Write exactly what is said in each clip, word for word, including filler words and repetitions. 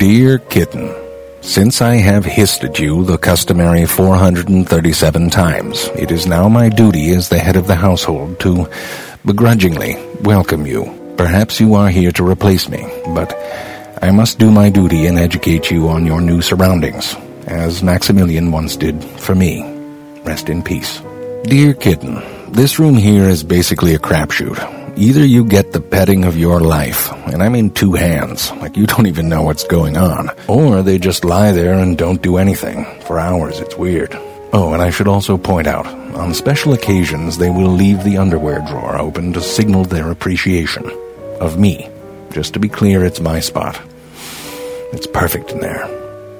Dear Kitten, since I have hissed at you the customary four hundred thirty-seven times, it is now my duty as the head of the household to begrudgingly welcome you. Perhaps you are here to replace me, but I must do my duty and educate you on your new surroundings, as Maximilian once did for me. Rest in peace. Dear Kitten, this room here is basically a crapshoot. Either you get the petting of your life, and I'm in two hands, like you don't even know what's going on, or they just lie there and don't do anything. For hours, it's weird. Oh, and I should also point out, on special occasions they will leave the underwear drawer open to signal their appreciation of me. Just to be clear, it's my spot. It's perfect in there.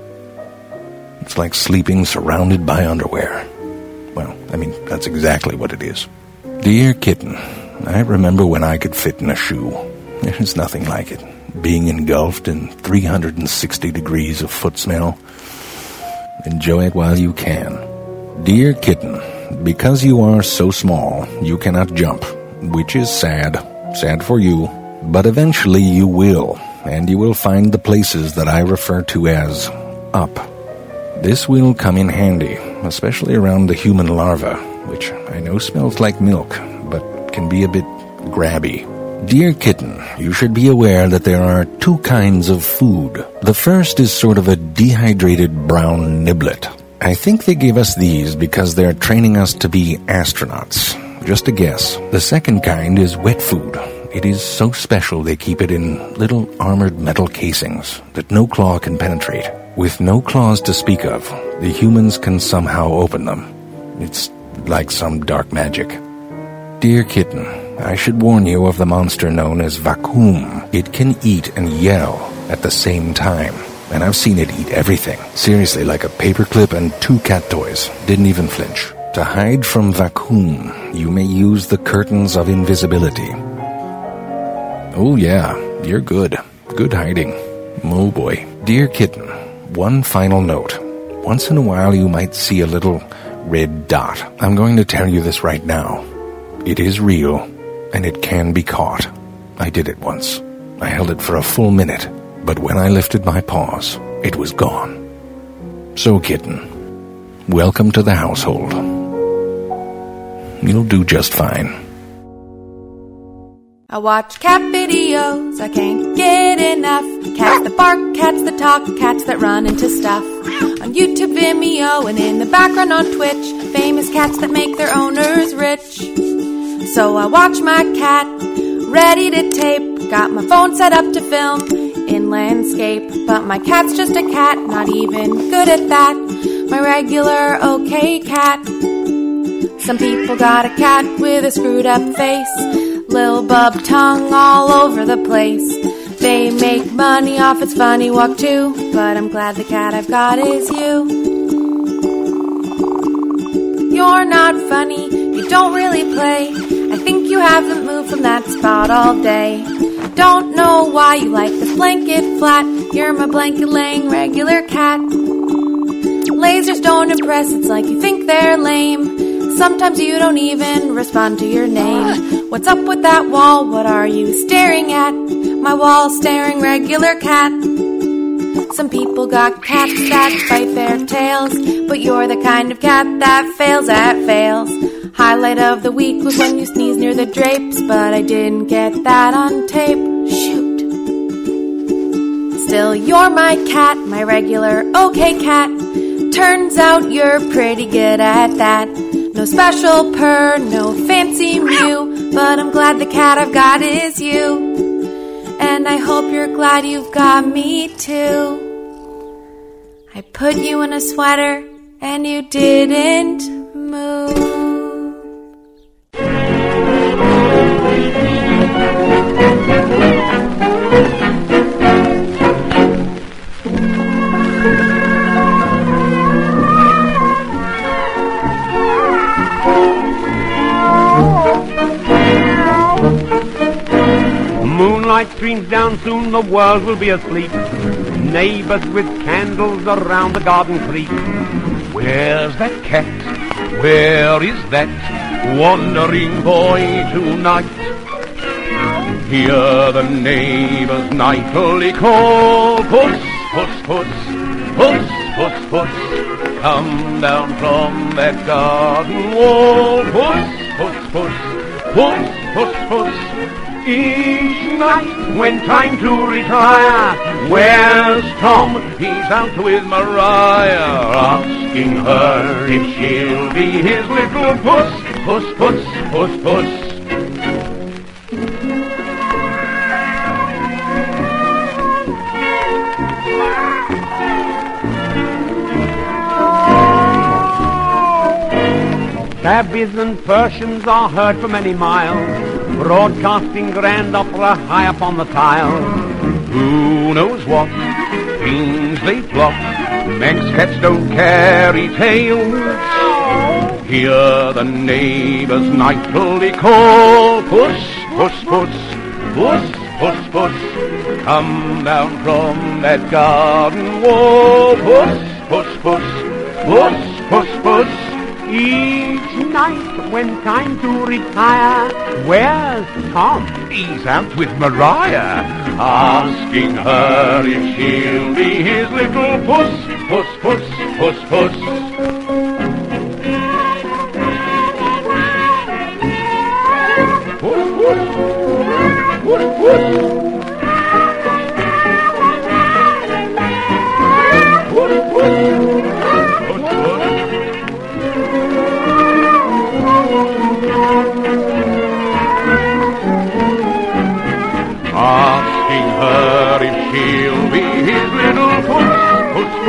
It's like sleeping surrounded by underwear. Well, I mean, that's exactly what it is. Dear Kitten, I remember when I could fit in a shoe. There's nothing like it. Being engulfed in three hundred sixty degrees of foot smell. Enjoy it while you can. Dear Kitten, because you are so small, you cannot jump, which is sad. Sad for you. But eventually you will, and you will find the places that I refer to as up. This will come in handy, especially around the human larva, which I know smells like milk, but can be a bit grabby. Dear Kitten, you should be aware that there are two kinds of food. The first is sort of a dehydrated brown niblet. I think they gave us these because they're training us to be astronauts. Just a guess. The second kind is wet food. It is so special they keep it in little armored metal casings that no claw can penetrate. With no claws to speak of, the humans can somehow open them. It's like some dark magic. Dear Kitten, I should warn you of the monster known as Vacuum. It can eat and yell at the same time, and I've seen it eat everything. Seriously, like a paperclip and two cat toys. Didn't even flinch. To hide from Vacuum, you may use the curtains of invisibility. Oh yeah, you're good. Good hiding. Oh boy. Dear Kitten, one final note. Once in a while you might see a little red dot. I'm going to tell you this right now. It is real, and it can be caught. I did it once. I held it for a full minute, but when I lifted my paws, it was gone. So, Kitten, welcome to the household. You'll do just fine. I watch cat videos, I can't get enough. Cats that bark, cats that talk, cats that run into stuff. On YouTube, Vimeo, and in the background on Twitch, famous cats that make their owners rich. So I watch my cat, ready to tape. Got my phone set up to film in landscape. But my cat's just a cat, not even good at that. My regular okay cat. Some people got a cat with a screwed up face. Lil bub tongue all over the place. They make money off its funny walk too, but I'm glad the cat I've got is you. You're not funny, you don't really play. I think you haven't moved from that spot all day. Don't know why you like this blanket flat. You're my blanket laying regular cat. Lasers don't impress, it's like you think they're lame. Sometimes you don't even respond to your name. What's up with that wall? What are you staring at? My wall staring regular cat. Some people got cats that bite their tails, but you're the kind of cat that fails at fails. Highlight of the week was when you sneezed near the drapes, but I didn't get that on tape. Shoot. Still, you're my cat, my regular okay cat. Turns out you're pretty good at that. No special purr, no fancy mew, but I'm glad the cat I've got is you. And I hope you're glad you've got me too. I put you in a sweater and you didn't move. Moonlight streams down, soon the world will be asleep. Neighbors with candles around the garden creep. Where's that cat? Where is that wandering boy tonight? Hear the neighbors nightly call, puss, puss, puss, puss, puss, puss, come down from that garden wall. Puss, puss, puss, puss, puss, puss. Each night when time to retire, where's Tom? He's out with Mariah, asking her if she'll be his little puss, puss, puss, puss, puss. Tabbies and Persians are heard for many miles, broadcasting grand opera high up on the tiles. Who knows what things they plot? Manx cats don't carry tails. Hear the neighbors nightly call. Puss, puss, puss, puss, puss, puss, come down from that garden wall. Puss, puss, puss, puss, puss, puss. Each night when time to retire, where's Tom? He's out with Mariah, asking her if she'll be his little puss, puss, puss, puss, puss. Puss, puss, puss, puss. Asking her if she'll be his little puss, puss,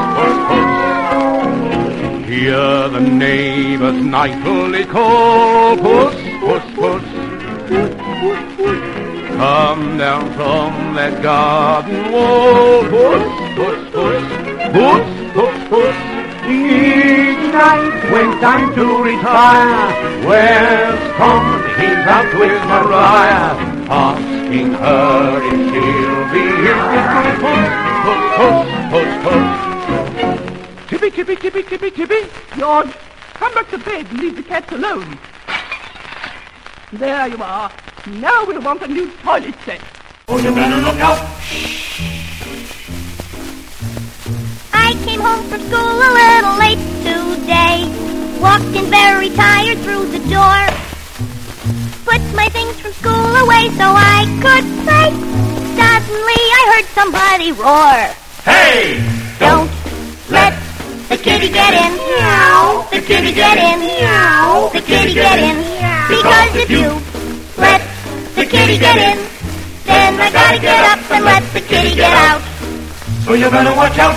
puss, puss, puss. Hear the neighbors nightly call. Puss, puss, puss, come down from that garden wall. Puss, puss, puss, puss, puss, puss. Each night when time to retire, where's Tom? He's out with Mariah, asking her if she'll be his little puss, puss, puss, puss, puss. Tippy, Tippy, Tippy, Tippy, Tippy, George, come back to bed and leave the cats alone. There you are. Now we'll want a new toilet set. Oh, you better look out. I came home from school a little late today. Walked in very tired through the door. Put my things from school away so I could play. Suddenly I heard somebody roar. Hey! Don't let the kitty get in. Meow. The kitty get in. Meow. The kitty get in. Because if you let the kitty get in, then I gotta get up and let the kitty get out. So you better watch out.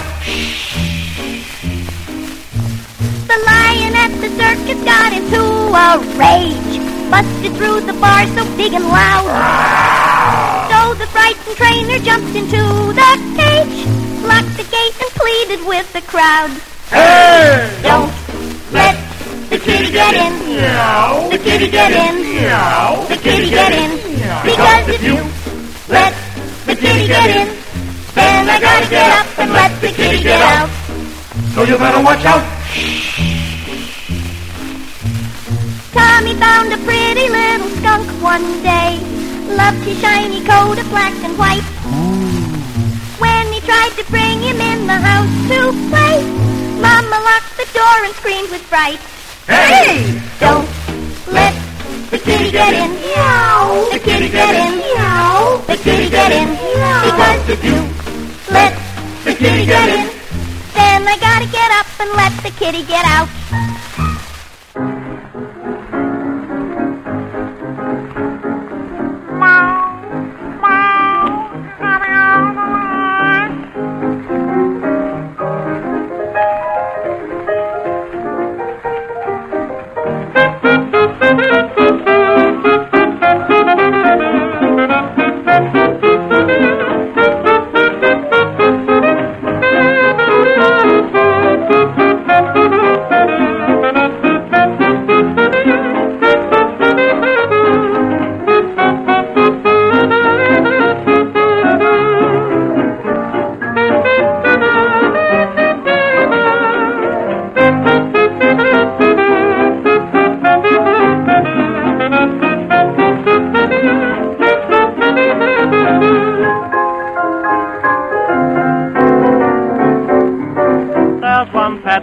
The lion at the circus got into a rage, busted through the bars so big and loud. So the frightened trainer jumped into the cage, locked the gate and pleaded with the crowd. Hey! Don't let the kitty get in. Meow. The kitty get in. Meow. The kitty get in. Because if you let the kitty get in, then I gotta get up and let the kitty get out. So you better watch out. Tommy found a pretty little skunk one day. Loved his shiny coat of black and white. When he tried to bring him in the house to play, Mama locked the door and screamed with fright. Hey! Don't let the kitty get in. Meow. The kitty get in. Meow. The kitty get in. Meow. Because if you let the kitty get in, then I gotta get up and let the kitty get out.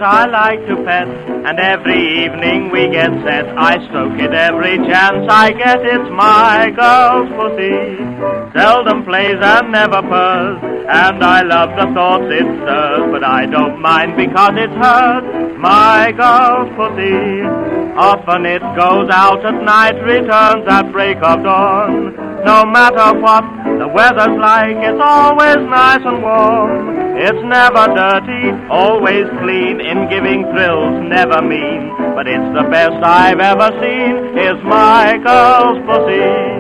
I like to pet, and every evening we get set. I stroke it every chance I get. It's my girl's pussy, seldom plays and never purrs, and I love the thoughts it stirs, but I don't mind because it's hers, my girl's pussy. Often it goes out at night, returns at break of dawn. No matter what the weather's like, it's always nice and warm. It's never dirty, always clean, in giving thrills, never mean. But it's the best I've ever seen, is my girl's pussy.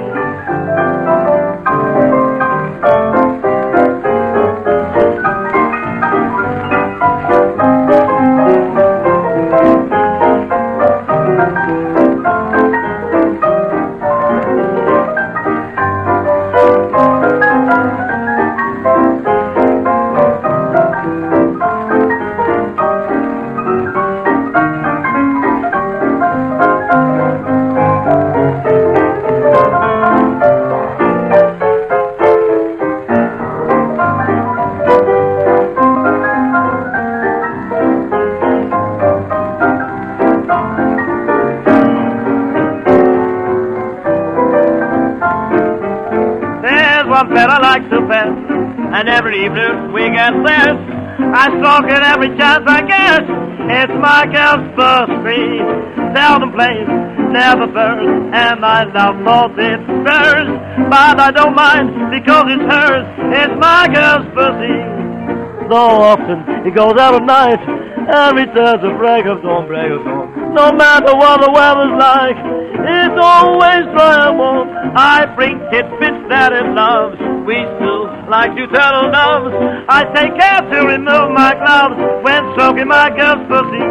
Fella likes to pet, and every evening we get this. I stalk it every chance I get. It's my girl's pussy, seldom plays, never purrs, and I love thoughts it stirs, but I don't mind because it's hers. It's my girl's pussy. So often he goes out at night and returns at break of dawn, break of dawn. No matter what the weather's like, it's always dry and warm. I bring tidbits that it loves. We still like to turtle doves. I take care to remove my gloves when stroking my girl's pussy.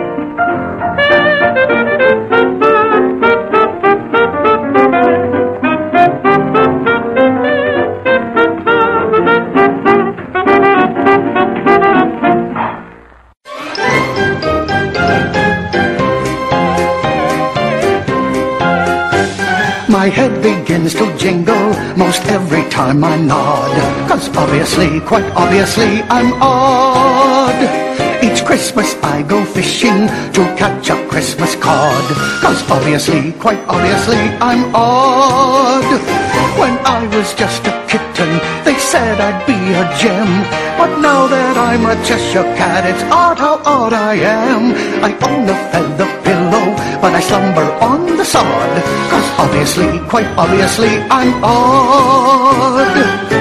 My head begins to jingle most every time I nod, 'cause obviously, quite obviously, I'm odd. Each Christmas I go fishing to catch a Christmas cod, 'cause obviously, quite obviously, I'm odd. When I was just a kitten, they said I'd be a gem, but now that I'm a Cheshire cat, it's odd how odd I am. I own a feather pillow, but I slumber on the sod, 'cause obviously, quite obviously, I'm odd.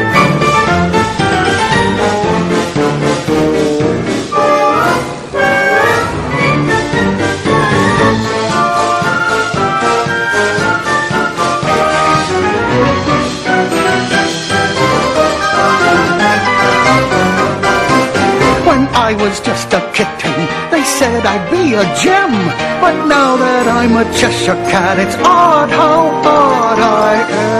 I was just a kitten, they said I'd be a gem, but now that I'm a Cheshire cat, it's odd how odd I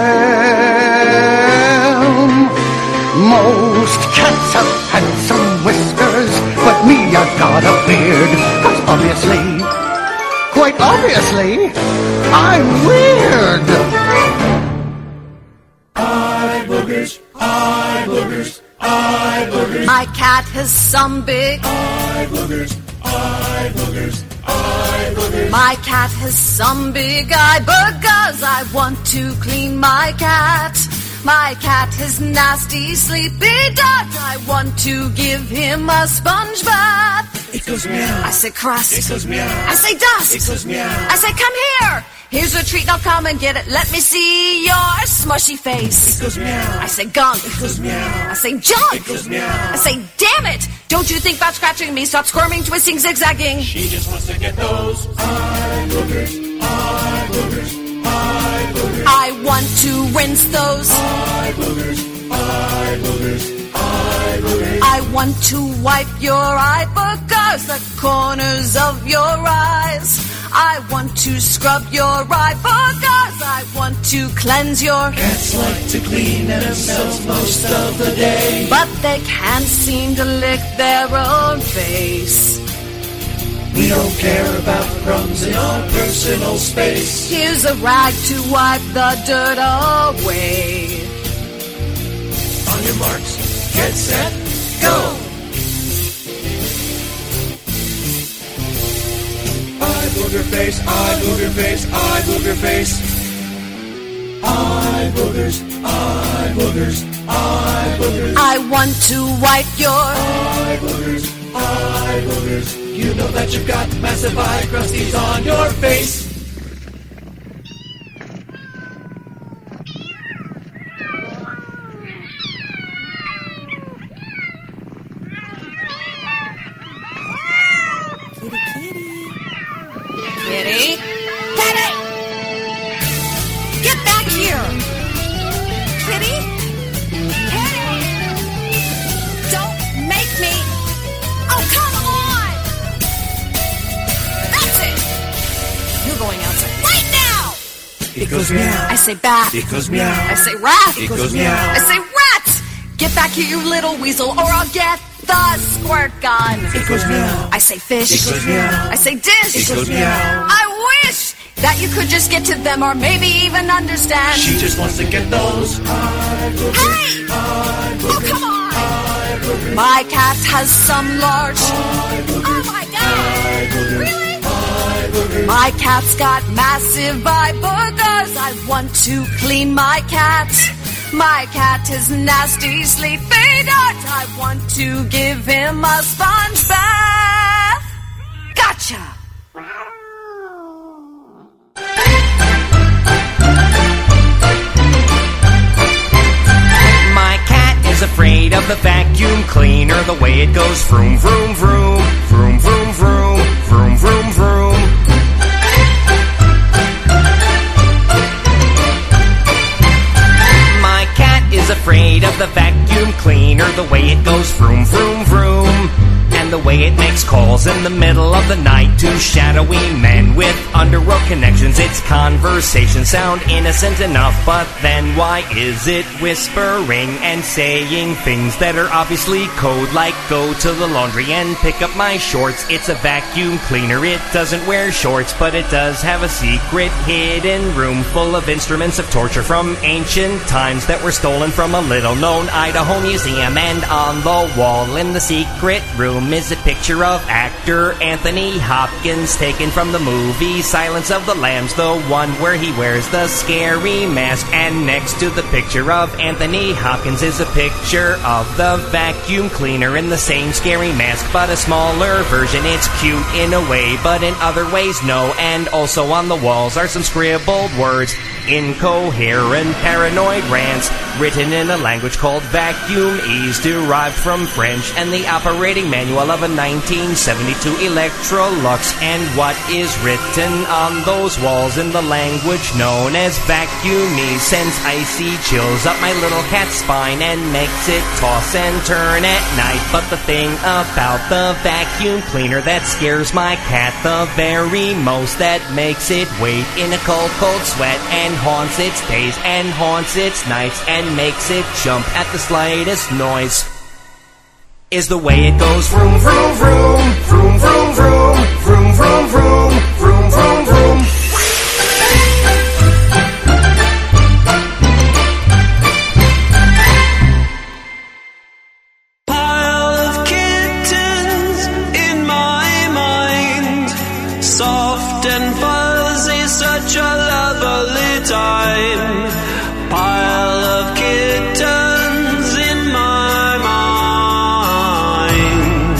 am. Most cats have handsome whiskers, but me, I've got a beard, 'cause obviously, quite obviously, I'm weird. I boogers, I boogers. I boogers. My cat has some big I boogers. I boogers. I boogers. My cat has some big eye boogers. I want to clean my cat. My cat has nasty sleepy dot. I want to give him a sponge bath. It goes meow. I say crust. It goes meow. I say dust. It goes meow. I say come here. Here's a treat, now come and get it. Let me see your smushy face. It goes meow. I say gunk. It goes meow. I say junk. It goes meow. I say damn it. Don't you think about scratching me? Stop squirming, twisting, zigzagging. She just wants to get those eye boogers, eye boogers, eye boogers. I want to rinse those eye boogers, eye boogers, eye boogers. I want to wipe your eye boogers, the corners of your eyes. I want to scrub your eye boogers. I want to cleanse your... Cats like to clean themselves most of the day, but they can't seem to lick their own face. We don't care about crumbs in our personal space. Here's a rag to wipe the dirt away. On your marks, get set, go! booger face, eye booger face, eye booger face. Eye boogers, eye boogers, eye boogers. I want to wipe your eye boogers, eye boogers. You know that you've got massive eye crusties on your face. Kitty. Kitty! Get back here! Kitty? Kitty! Don't make me... Oh, come on! That's it! You're going outside right now! It goes meow. I say bat. It goes meow. I say rat. It goes meow. I say rat! Get back here, you little weasel, or I'll get the squirt gun. It goes meow. I say fish. It goes meow. I say dish. It goes meow. I wish that you could just get to them or maybe even understand. She just wants to get those eye boogers. Hey! Eye boogers. Oh, come on! Eye boogers. My cat has some large... Eye boogers. Oh, my God! Eye boogers. Really? Eye boogers. My cat's got massive eye boogers. I want to clean my cat. My cat is nasty, sleepy dirt. I want to give him a sponge bath. Gotcha! My cat is afraid of the vacuum cleaner, the way it goes vroom, vroom, vroom, vroom, vroom, vroom, vroom, vroom, vroom. My cat is afraid of the vacuum cleaner, the way it goes vroom, vroom, vroom. And the way it makes calls in the middle of the night to shadowy men with underworld connections. Its conversations sound innocent enough, but then why is it whispering and saying things that are obviously code, like go to the laundry and pick up my shorts? It's a vacuum cleaner, it doesn't wear shorts, but it does have a secret hidden room full of instruments of torture from ancient times that were stolen from a little-known Idaho museum. And on the wall in the secret room is a picture of actor Anthony Hopkins taken from the movie Silence of the Lambs, the one where he wears the scary mask. And next to the picture of Anthony Hopkins is a picture of the vacuum cleaner in the same scary mask, but a smaller version. It's cute in a way, but in other ways no. And also on the walls are some scribbled words, incoherent paranoid rants written in a language called vacuumese, derived from French, and the operating manual of a nineteen seventy-two Electrolux. And what is written on those walls in the language known as vacuumese sends icy chills up my little cat's spine and makes it toss and turn at night. But the thing about the vacuum cleaner that scares my cat the very most, that makes it wait in a cold, cold sweat, and haunts its days and haunts its nights, and makes it jump at the slightest noise, is the way it goes vroom, vroom, vroom, vroom, vroom, vroom, vroom, vroom, vroom, vroom, vroom, vroom. Pile of kittens in my mind, soft and fuzzy, such a lovely time. Pile of kittens in my mind,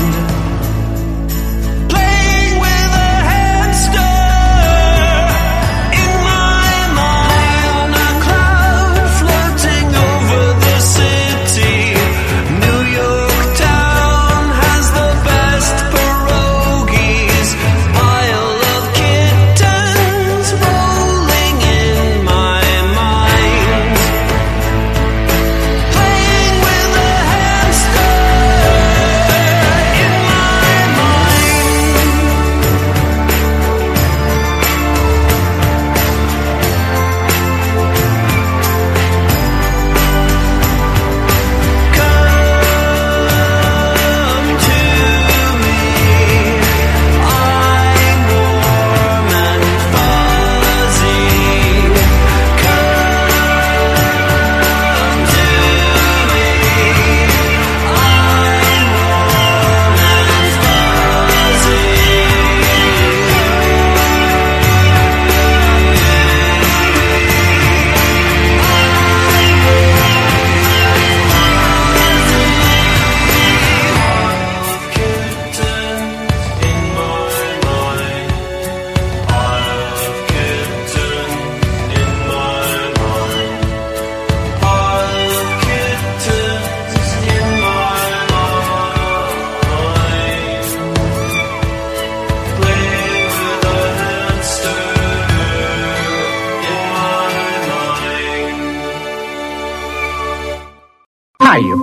playing with a hamster in my mind. A cloud floating over the city. New York town has the best pierogies. Pile of kittens rolling in my mind.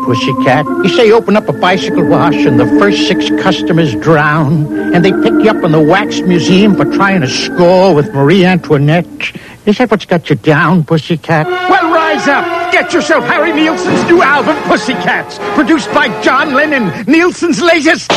pussycat. You say open up a bicycle wash and the first six customers drown, and they pick you up in the Wax Museum for trying to score with Marie Antoinette. Is that what's got you down, pussycat? Well, rise up. Get yourself Harry Nilsson's new album, Pussycats, produced by John Lennon, Nilsson's latest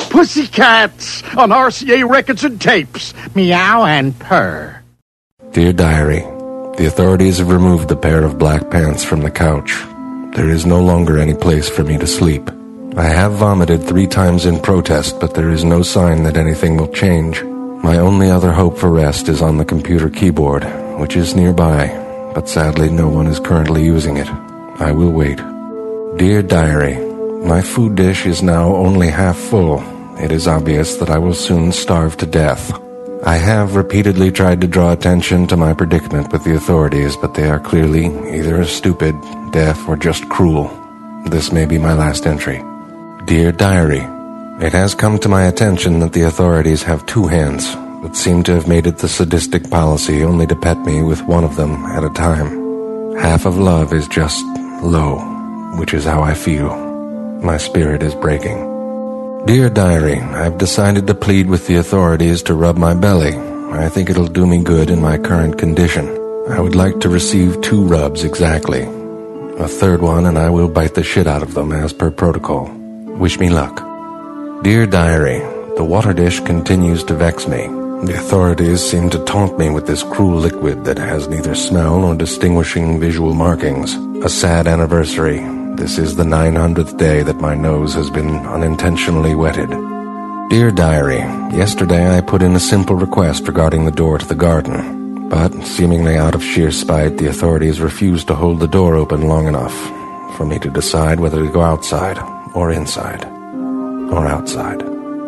Pussycats, on R C A Records and Tapes. Meow and purr. Dear Diary, the authorities have removed the pair of black pants from the couch. There is no longer any place for me to sleep. I have vomited three times in protest, but there is no sign that anything will change. My only other hope for rest is on the computer keyboard, which is nearby, but sadly no one is currently using it. I will wait. Dear Diary, my food dish is now only half full. It is obvious that I will soon starve to death. I have repeatedly tried to draw attention to my predicament with the authorities, but they are clearly either stupid, deaf, or just cruel. This may be my last entry. Dear Diary, it has come to my attention that the authorities have two hands, but seem to have made it the sadistic policy only to pet me with one of them at a time. Half of love is just low, which is how I feel. My spirit is breaking. Dear Diary, I've decided to plead with the authorities to rub my belly. I think it'll do me good in my current condition. I would like to receive two rubs exactly. A third one and I will bite the shit out of them as per protocol. Wish me luck. Dear Diary, the water dish continues to vex me. The authorities seem to taunt me with this cruel liquid that has neither smell nor distinguishing visual markings. A sad anniversary. This is the nine hundredth day that my nose has been unintentionally wetted. Dear Diary, yesterday I put in a simple request regarding the door to the garden, but seemingly out of sheer spite, the authorities refused to hold the door open long enough for me to decide whether to go outside or inside, or outside,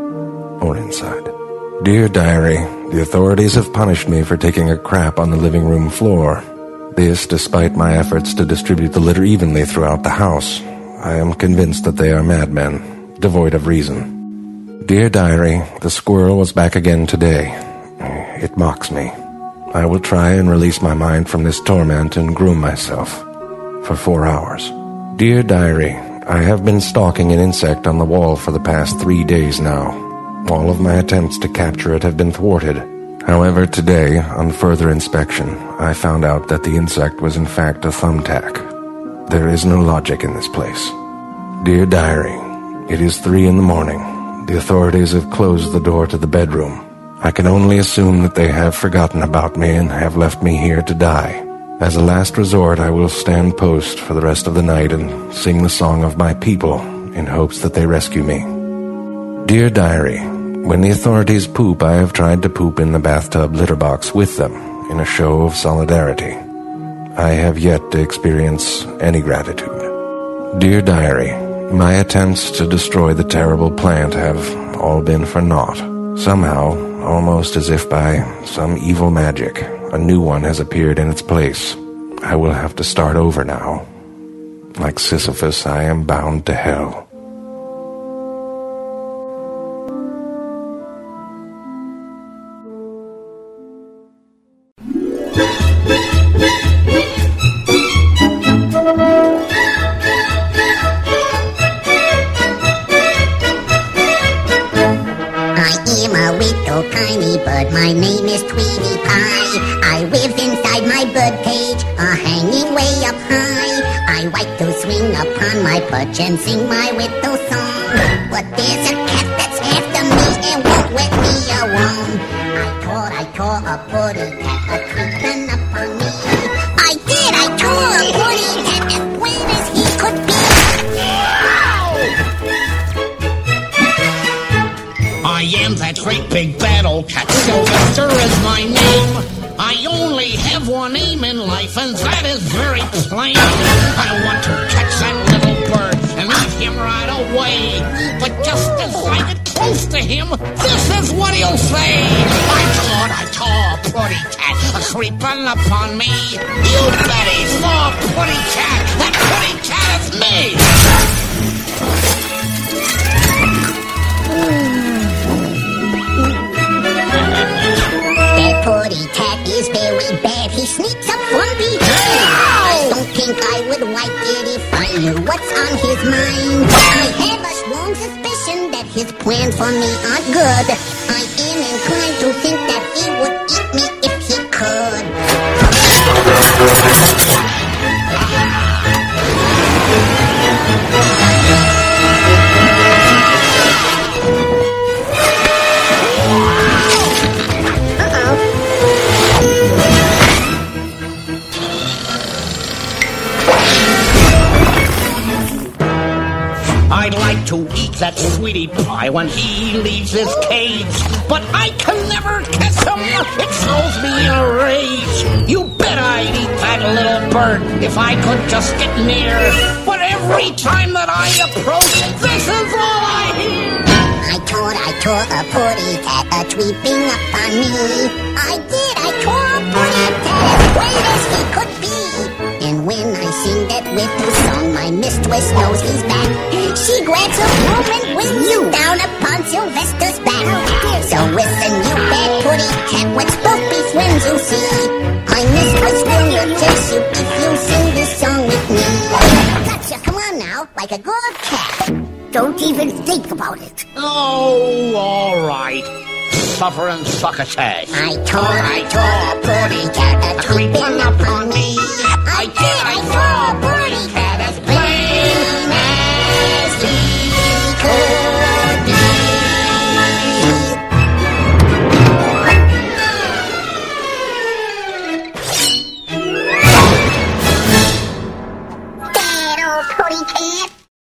or inside. Dear Diary, the authorities have punished me for taking a crap on the living room floor. This, despite my efforts to distribute the litter evenly throughout the house. I am convinced that they are madmen, devoid of reason. Dear Diary, the squirrel was back again today. It mocks me. I will try and release my mind from this torment and groom myself for four hours. Dear Diary, I have been stalking an insect on the wall for the past three days now. All of my attempts to capture it have been thwarted. However, today, on further inspection, I found out that the insect was in fact a thumbtack. There is no logic in this place. Dear Diary, it is three in the morning. The authorities have closed the door to the bedroom. I can only assume that they have forgotten about me and have left me here to die. As a last resort, I will stand post for the rest of the night and sing the song of my people in hopes that they rescue me. Dear Diary, when the authorities poop, I have tried to poop in the bathtub litter box with them, in a show of solidarity. I have yet to experience any gratitude. Dear Diary, my attempts to destroy the terrible plant have all been for naught. Somehow, almost as if by some evil magic, a new one has appeared in its place. I will have to start over now. Like Sisyphus, I am bound to hell. My name is Tweety Pie. I live inside my bird cage, a hanging way up high. I like to swing upon my perch and sing my little song. But there's a cat that's after me and won't let me alone. I thought I tore a putty cat a creeping up on me. I did, I tore a putty cat as well as he could be. I am that great big bad old cat. Sylvester is my name. I only have one aim in life, and that is very plain. I want to catch that little bird and eat him right away. But just as I get close to him, this is what he'll say. I thought I tore a pretty cat a creeping upon me. You bet he saw a pretty cat. That pretty cat is me. Putty cat is very bad. He sneaks up from behind. I don't think I would like it if I knew what's on his mind. I have a strong suspicion that his plans for me aren't good. I am inclined to think that he would eat me if he could. I'd like to eat that sweetie pie when he leaves his cage, but I can never kiss him. It throws me in a rage. You bet I'd eat that little bird if I could just get near. But every time that I approach, this is all I hear. I tore, I tore a putty cat a tweeping up on me. I did, I tore a putty cat as great as he could be. And when I sing that little song, my mistress knows he's back. She grabs a broom and wings you down upon Sylvester's back. So listen, you bad putty cat, let's both be friends, you see. My mistress will notice you if you sing this song with me. Gotcha, come on now, like a good cat. Don't even think about it. Oh, all right. Suffer and succotash. I tore, I tore a putty cat a creeping up on me. I did, I tore a putty cat as plain as he could be. That old putty cat.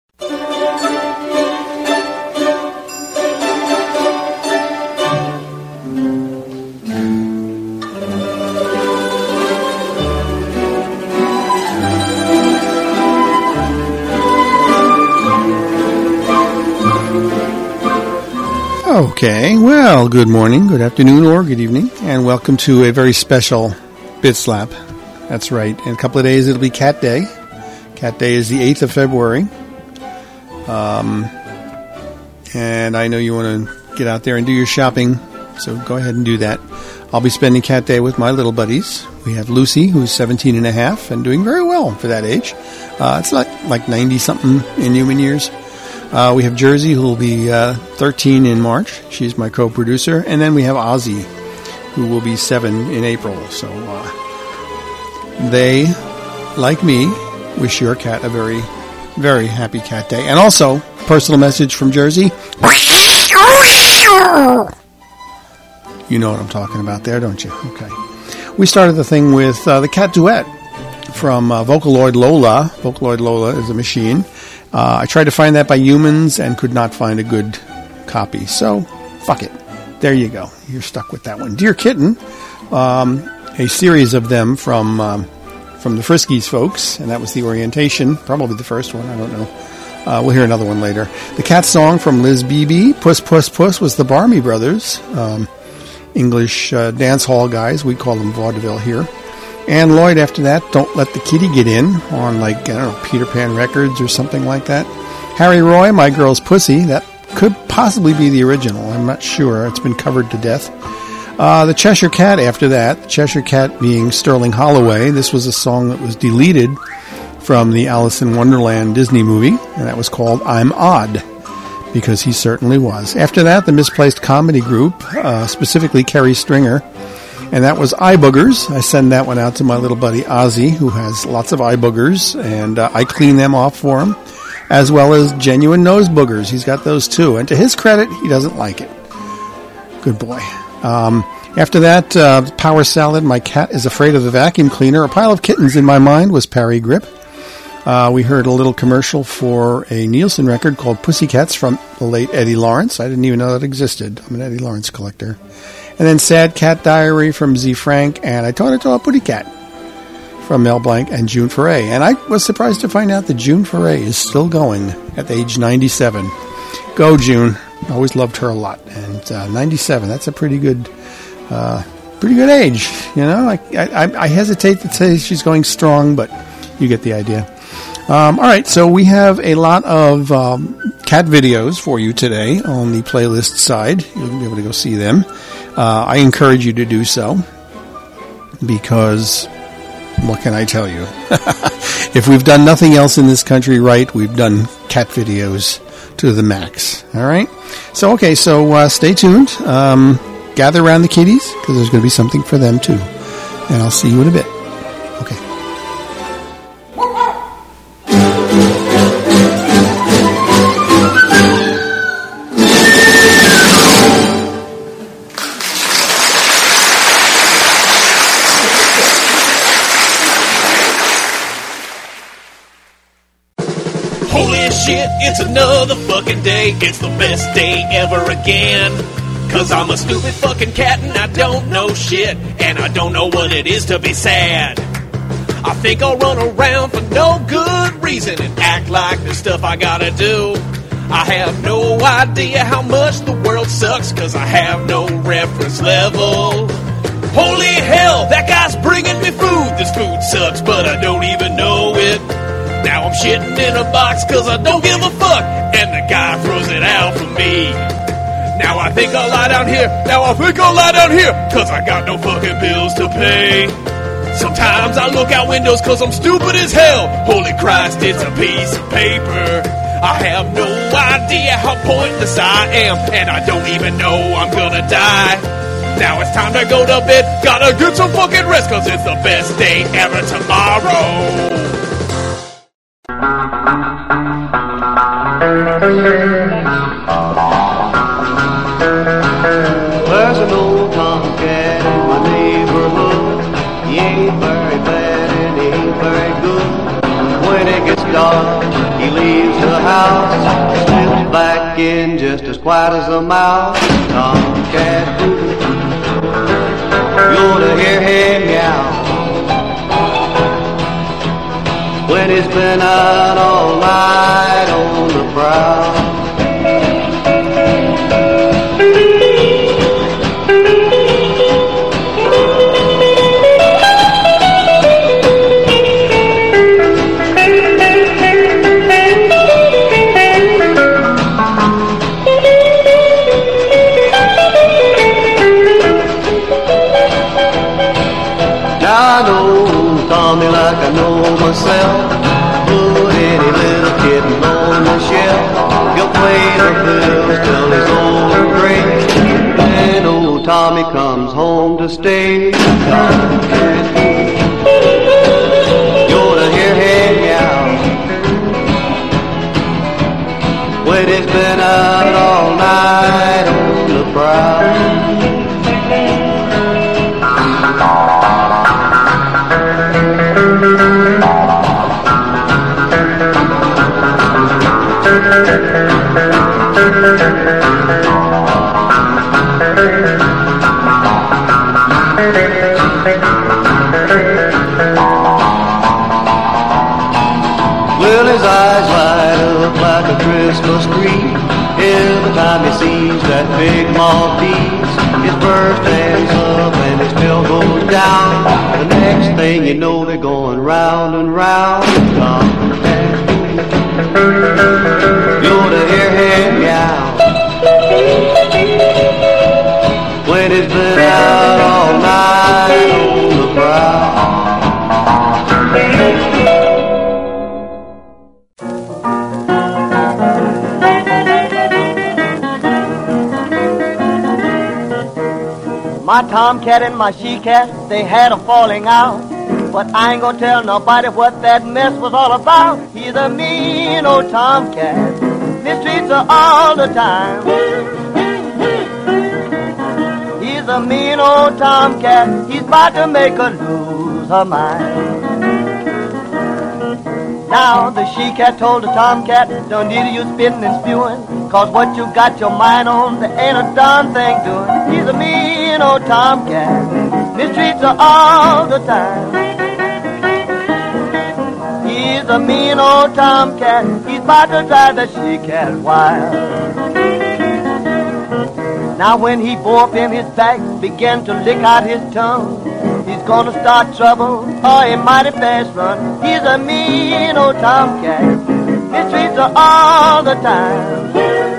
Okay, well, good morning, good afternoon, or good evening, and welcome to a very special Bit Slap. That's right, in a couple of days it'll be Cat Day. Cat Day is the eighth of February. Um, and I know you want to get out there and do your shopping, so go ahead and do that. I'll be spending Cat Day with my little buddies. We have Lucy, who's seventeen and a half, and doing very well for that age. Uh, it's like, like ninety-something in human years. Uh, we have Jersey, who will be uh, thirteen in March. She's my co-producer. And then we have Ozzy, who will be seven in April. So uh, they, like me, wish your cat a very, very happy Cat Day. And also, personal message from Jersey. You know what I'm talking about there, don't you? Okay. We started the thing with uh, the Cat Duet from uh, Vocaloid Lola. Vocaloid Lola is a machine. Uh, I tried to find that by Humans and could not find a good copy. So, fuck it. There you go. You're stuck with that one. Dear Kitten, um, a series of them from um, from the Friskies folks, and that was the orientation. Probably the first one. I don't know. Uh, we'll hear another one later. The Cat Song from Liz Beebe. Puss, Puss, Puss was the Barmy Brothers. Um, English uh, dance hall guys. We call them vaudeville here. And Lloyd, after that, Don't Let the Kitty Get In, on, like, I don't know, Peter Pan Records or something like that. Harry Roy, My Girl's Pussy, that could possibly be the original. I'm not sure. It's been covered to death. Uh, the Cheshire Cat after that, the Cheshire Cat being Sterling Holloway. This was a song that was deleted from the Alice in Wonderland Disney movie, and that was called I'm Odd, because he certainly was. After that, the Misplaced Comedy Group, uh, specifically Kerry Stringer, and that was eye boogers. I send that one out to my little buddy Ozzy, who has lots of eye boogers, and uh, I clean them off for him, as well as genuine nose boogers. He's got those too, and to his credit, he doesn't like it. Good boy. Um, after that, uh, Power Salad, My Cat is Afraid of the Vacuum Cleaner. A Pile of Kittens in My Mind was Parry Grip. Uh, we heard a little commercial for a Nielsen record called Pussycats from the late Eddie Lawrence. I didn't even know that existed. I'm an Eddie Lawrence collector. And then Sad Cat Diary from Z. Frank, and I Taught It to a Putty Cat from Mel Blanc and June Foray. And I was surprised to find out that June Foray is still going at age ninety-seven. Go, June. Always loved her a lot. And uh, ninety-seven, that's a pretty good uh, pretty good age. You know, I, I, I hesitate to say she's going strong, but you get the idea. Um, all right, so we have a lot of um, cat videos for you today on the playlist side. You'll be able to go see them. Uh, I encourage you to do so because What can I tell you? If we've done nothing else in this country right, we've done cat videos to the max. All right? So, okay, so uh, stay tuned. Um, gather around the kitties, because there's going to be something for them, too. And I'll see you in a bit. Okay. Holy shit, it's another fucking day. It's the best day ever again. Cause I'm a stupid fucking cat and I don't know shit. And I don't know what it is to be sad. I think I'll run around for no good reason and act like there's stuff I gotta do. I have no idea how much the world sucks, cause I have no reference level. Holy hell, that guy's bringing me food. This food sucks, but I don't even know it. Now I'm shitting in a box cause I don't give a fuck, and the guy throws it out for me. Now I think I'll lie down here, now I think I'll lie down here, cause I got no fucking bills to pay. Sometimes I look out windows cause I'm stupid as hell. Holy Christ, it's a piece of paper. I have no idea how pointless I am, and I don't even know I'm gonna die. Now it's time to go to bed, gotta get some fucking rest, cause it's the best day ever tomorrow. There's an old tomcat in my neighborhood. He ain't very bad and he ain't very good. When it gets dark, he leaves the house, slips back in just as quiet as a mouse. Tomcat do. You ought to hear him meow when he's been out all night on the prowl. I know Tommy like I know myself. Put any little kitten on the shelf. He'll pay the bills till he's old and gray. When old Tommy comes home to stay, you ought to hear him meow when he's been out all night on the prowl. Well, his eyes light up like a Christmas tree every time he sees that big Maltese. His first hands up and his tail goes down. The next thing you know, they're going round and round. You ought to hear him meow when he's been out all night on the prowl. My tomcat and my she-cat, they had a falling out. But I ain't gonna tell nobody what that mess was all about. He's a mean old tomcat, mistreats her all the time. He's a mean old tomcat, he's about to make her lose her mind. Now the she-cat told the tomcat, don't need you spitting and spewing, cause what you got your mind on, there ain't a darn thing doing. He's a mean old tomcat, mistreats her all the time. He's a mean old tomcat, he's about to drive the she-cat wild. Now when he bore up in his back, began to lick out his tongue, he's gonna start trouble, or a mighty fast run. He's a mean old tomcat, mistreats her all the time.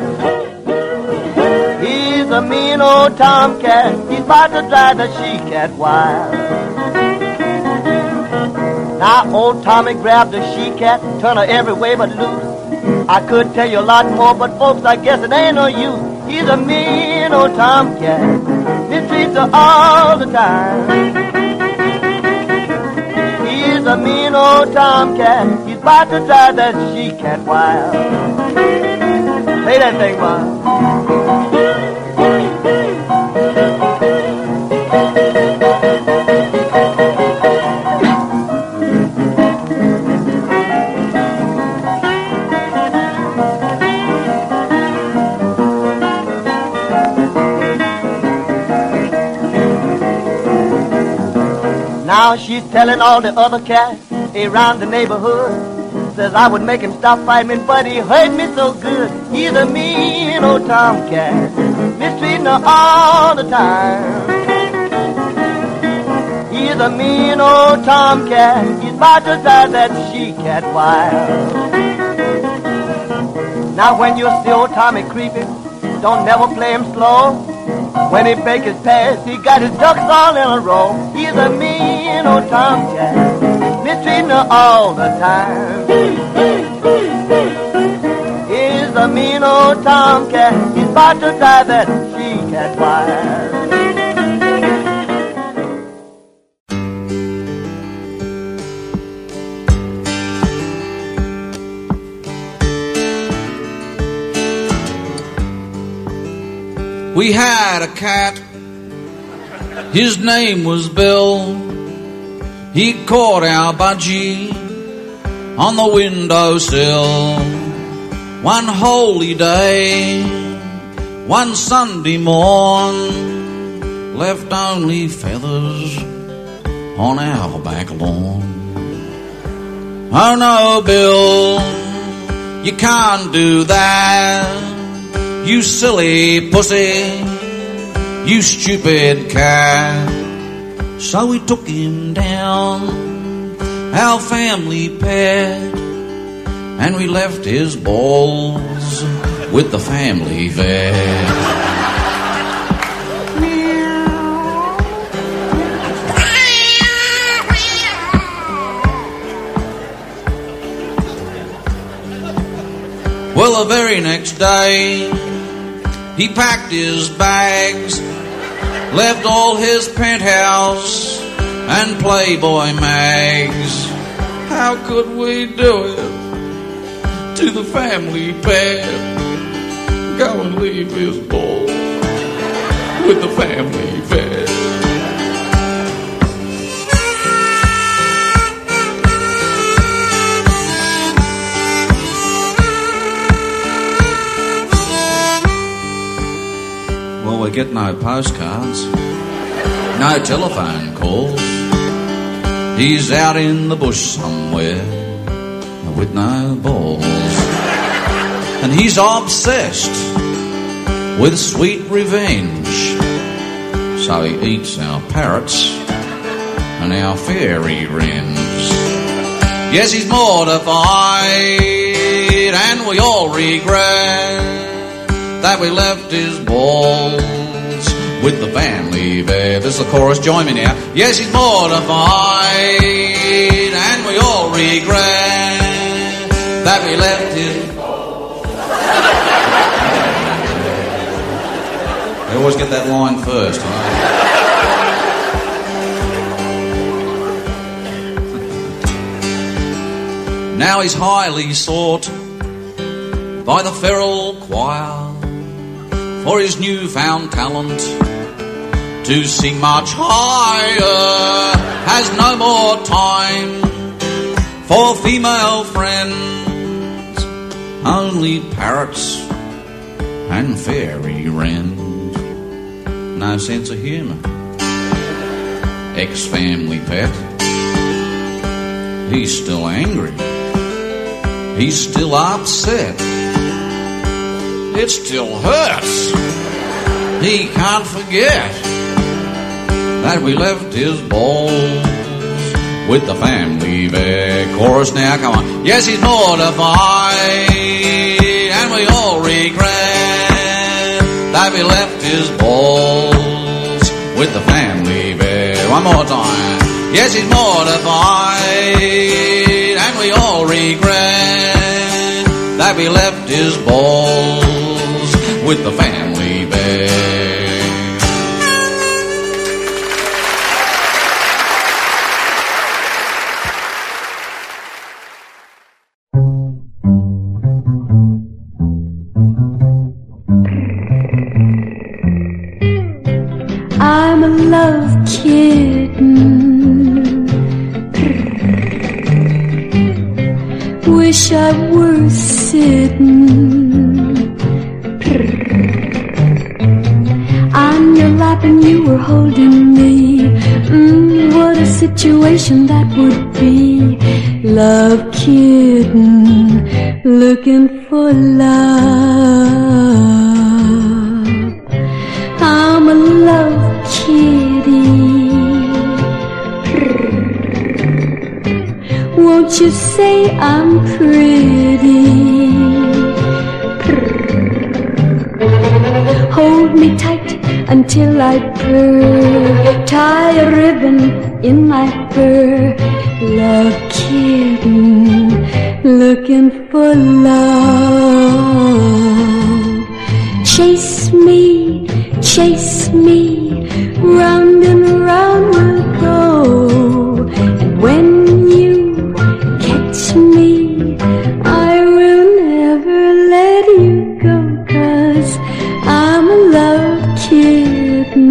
He's a mean old tomcat, he's about to drive the she-cat wild. Now old Tommy grabbed a she-cat, turned her every way but loose. I could tell you a lot more, but folks, I guess it ain't no use. He's a mean old tomcat, mistreats her all the time. He's a mean old tomcat, he's about to drive that she-cat wild. Play that thing, man. Now she's telling all the other cats around the neighborhood. Says I would make him stop fighting me, but he hurt me so good. He's a mean old tomcat, mistreating her all the time. He's a mean old tomcat, he's about to drive that she-cat wild. Now when you see old Tommy creeping, don't never play him slow. When he make his pass, he got his ducks all in a row. He's a mean old tomcat, mistreating her all the time. He's a mean old tomcat, he's about to drive that she-cat wild. We had a cat, his name was Bill. He caught our budgie on the windowsill. One holy day, one Sunday morn, left only feathers on our back lawn. Oh no, Bill, you can't do that. You silly pussy, you stupid cat. So we took him down, our family pet, and we left his balls with the family vet. Well, the very next day, he packed his bags, left all his penthouse and Playboy mags. How could we do it to the family pet? Go and leave his ball with the family pet. Well, we get no postcards, no telephone calls. He's out in the bush somewhere with no balls. And he's obsessed with sweet revenge. So he eats our parrots and our fairy wrens. Yes, he's mortified and we all regret that we left his balls with the family vet. This is the chorus, join me now. Yes, he's mortified and we all regret that we left his balls. They always get that line first, right? Now he's highly sought by the feral choir for his newfound talent to sing much higher. Has no more time for female friends, only parrots and fairy wrens. No sense of humour. Ex-family pet. He's still angry. He's still upset. It still hurts. He can't forget that we left his balls with the family vet. Chorus now, come on. Yes, he's mortified and we all regret that we left his balls with the family vet. One more time. Yes, he's mortified, and we all regret that we left his balls with the family bed. I'm a love kitten. Wish I were sitting on your lap and you were holding me. Mm, what a situation that would be. Love kitten, looking for love. I'm a love kitty. Won't you say I'm pretty? Hold me tight until I purr. Tie a ribbon in my fur. Love kitten, looking for love. Chase me, chase me, round and round we'll go. And when you catch me, I will never let you go, 'cause I'm a love kitten.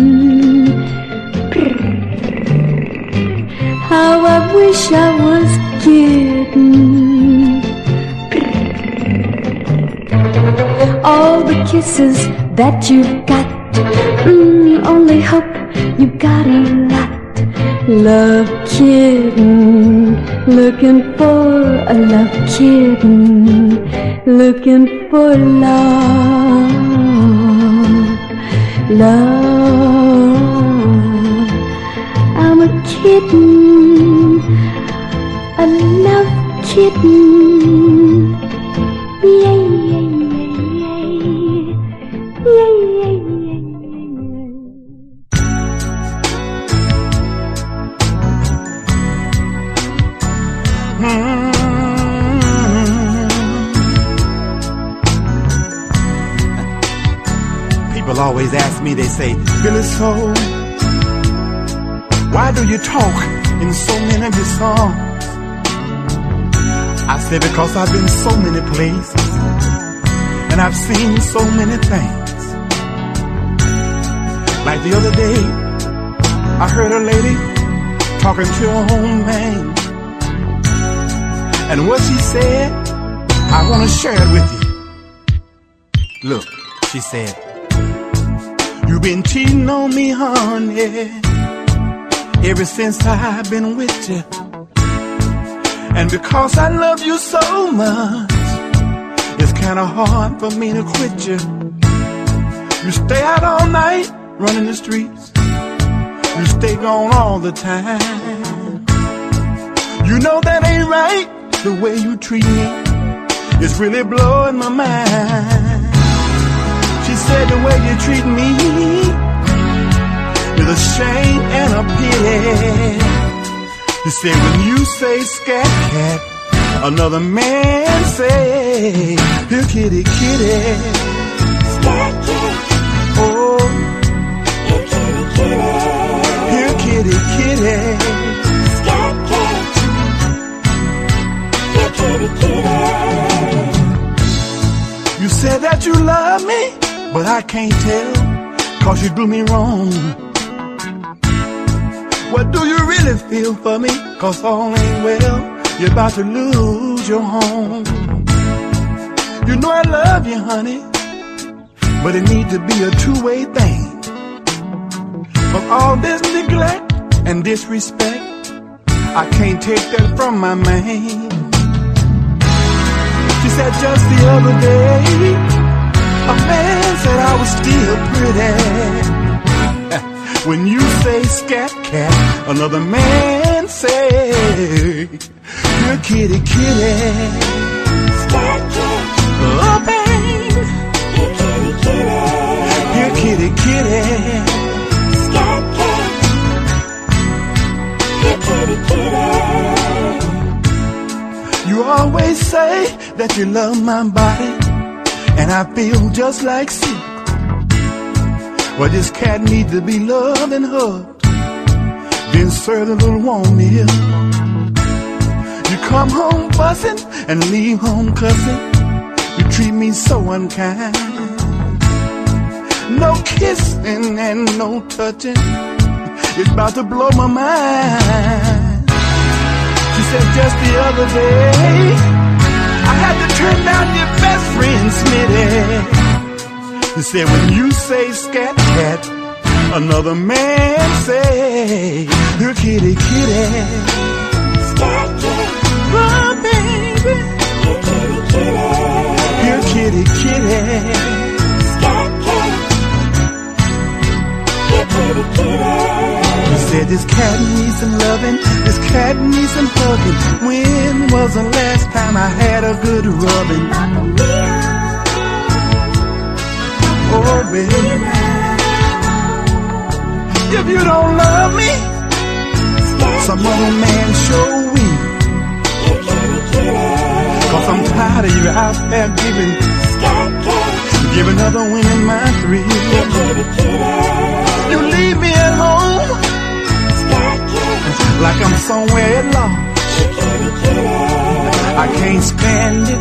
How I wish I was kitten. All the kisses that you've got, mm, only hope you've got a lot. Love kitten, looking for a love kitten, looking for love, love. I'm a kitten, a love kitten. Yeah, yeah, yeah, yeah, yeah, yeah. People always ask me, they say, Billy Soul, why do you talk in so many of your songs? I say, because I've been so many places and I've seen so many things. Like the other day, I heard a lady talking to her own man. And what she said, I want to share it with you. Look, she said, you've been cheating on me, honey, ever since I've been with you. And because I love you so much, it's kind of hard for me to quit you. You stay out all night, running the streets. You stay gone all the time. You know that ain't right. The way you treat me is really blowing my mind. She said the way you treat me is a shame and a pity. She said when you say scat cat, another man say, here kitty kitty. Scat cat. Oh. Here kitty kitty. Here kitty kitty. Scat cat. Kitty, kitty. You said that you love me, but I can't tell, 'cause you do me wrong. What do you really feel for me? 'Cause all ain't well, you're about to lose your home. You know I love you, honey, but it needs to be a two-way thing. Of all this neglect and disrespect, I can't take that from my man. She said just the other day, a man said I was still pretty. When you say scat cat, another man say, you're kitty kitty. Scat cat. Oh, babe. You're kitty kitty. You're kitty kitty. Scat cat. always say that you love my body, and I feel just like sick. Well, this cat needs to be loved and hugged, then served a little warm meal. You come home fussing and leave home cussing. You treat me so unkind. No kissing and no touching. It's about to blow my mind. She said just the other day I had to turn down your best friend, Smitty. He said when you say scat cat, another man say you're kitty kitty. Scat cat, oh baby, you're kitty kitty. You're kitty kitty. Scat cat, you're kitty kitty. He said this cat needs some loving, this cat needs some hugging. When was the last time I had a good rubbing? Oh baby, if you don't love me, some other man show will. Cause I'm tired of you out there giving, giving other women my thrill. You leave me at home like I'm somewhere lost. I can't stand it.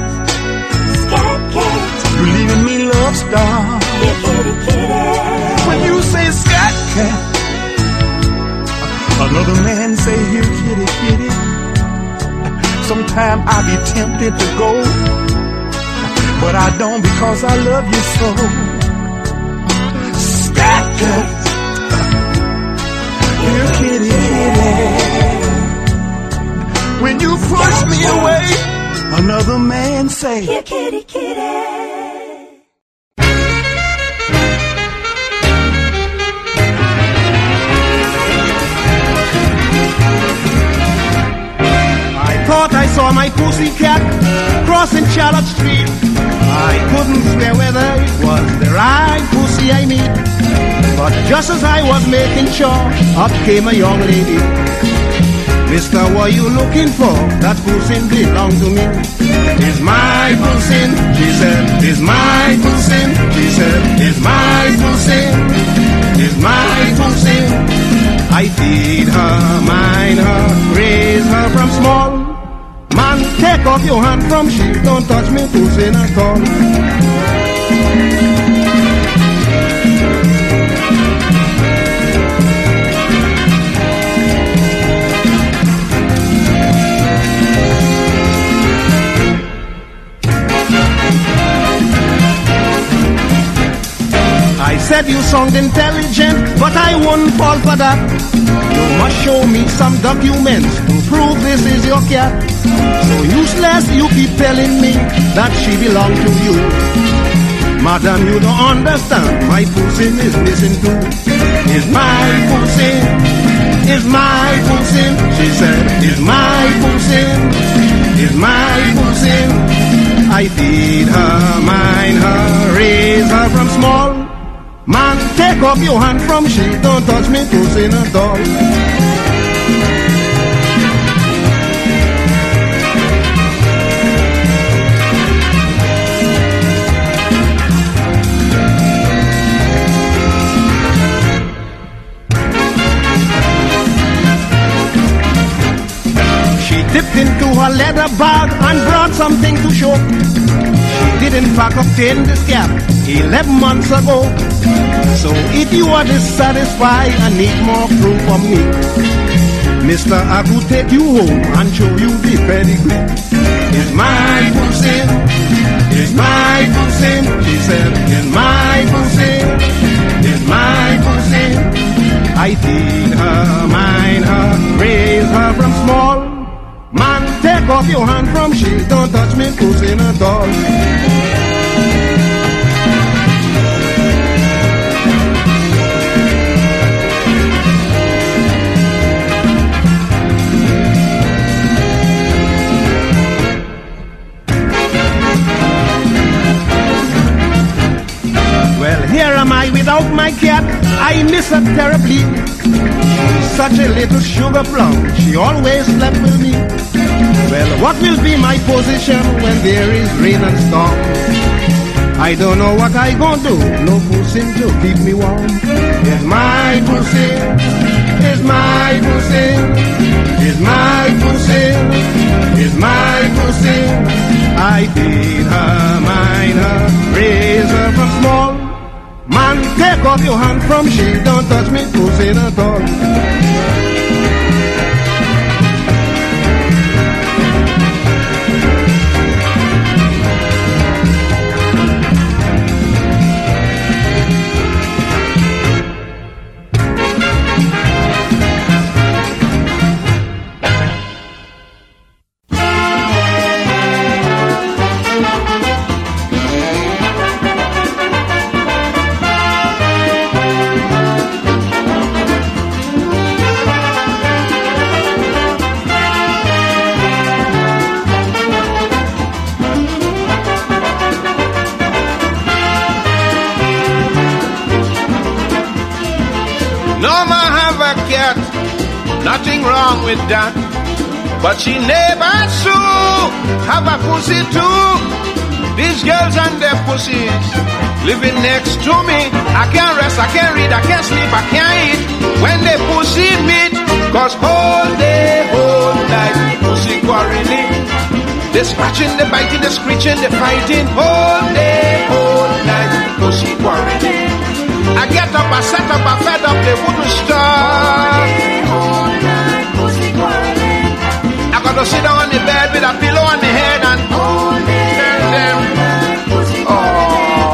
You leaving me love star. When you say scat cat, another man say here kitty kitty. Sometime I be tempted to go, but I don't because I love you so. Scat cat, here kitty kitty. When you push me away, another man say here kitty kitty. Thought I saw my pussycat crossing Charlotte Street. I couldn't swear whether it was the right pussy I meet, but just as I was making sure, up came a young lady. Mister, what you looking for? That pussy belong to me. It's my pussy, she said. It's my pussy, she said. It's my pussy, it's my pussy. I feed her, mind her, raise her from small. Man, take off your hand from she, don't touch me pussy at all. I said you sound intelligent, but I wouldn't fall for that. You must show me some documents to prove this is your cat. So useless you keep telling me that she belongs to you. Madam, you don't understand, my pussy is missing too. It's my pussy, it's my pussy, she said. It's my pussy, it's my pussy. I feed her, mind her, raise her from small. Man, take off your hand from she, don't touch me pussy at all. Dipped into her leather bag and brought something to show. She did in fact obtain this gap eleven months ago. So if you are dissatisfied and need more proof of me, Mister, I could take you home and show you the pedigree. It's my pussy, it's my pussy, she said. It's my pussy, it's my pussy. I feed her, mind her, raise her from small. Man, take off your hand from she, don't touch me pussy at all. Well, here am I without my cat, I miss her terribly. She such a little sugar plum. She always slept with me. Well, what will be my position when there is rain and storm? I don't know what I gonna do. No pussy to keep me warm. It's my pussy. It's my pussy. It's my pussy. It's my pussy. I feed her, mine her, raise her from small. Man, take off your hand from she. Don't touch me pussy at all. Nothing wrong with that, but she never should have a pussy too. These girls and their pussies living next to me. I can't rest, I can't read, I can't sleep, I can't eat when they pussy meet. Cause whole day, whole night, pussy quarreling. They scratching, they biting, they screeching, they fighting. Whole day, whole night, pussy quarreling. I get up, I set up, I fed up, they wouldn't stop. I gotta sit down on the bed with a pillow on the head and hold them. Oh.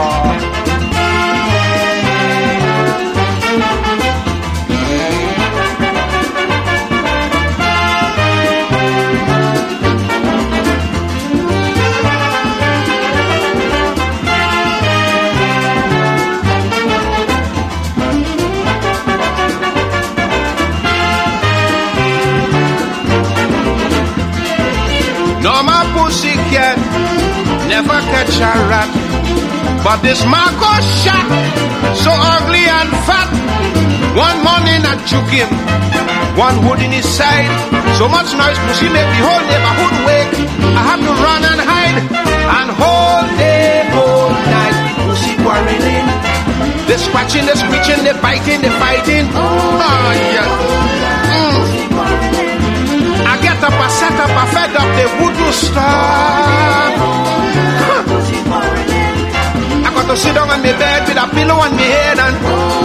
No, my pussycat never catch a rat, but this Marco shot so ugly and fat. One morning I took him, one wood in his side. So much noise, pussy make the whole neighborhood wake. I have to run and hide, and whole day, whole night, pussy quarreling. They scratching, they screeching, they biting, they fighting. Oh yeah. Mm. I get up, I set up, I fed up, they wouldn't stop. Huh. I got to sit down on my bed with a pillow on my head and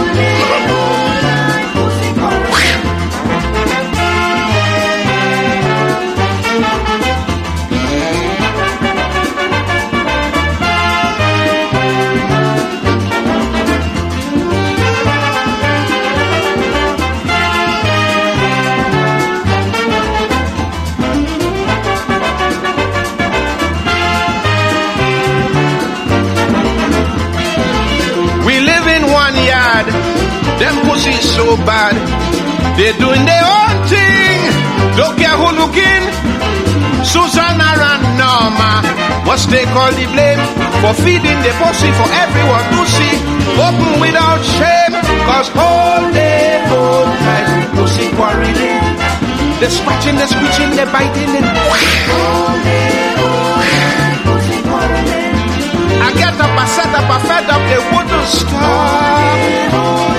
them pussies so bad, they're doing their own thing. Don't care who looking. Susanna and Norma must take all the blame for feeding the pussy for everyone to see. Open without shame, cause whole day, whole night, pussy quarreling. They're scratching, they're screeching, they're biting and all day, all night, pussy quarreling. I get up, I set up, I fed up, they wouldn't stop.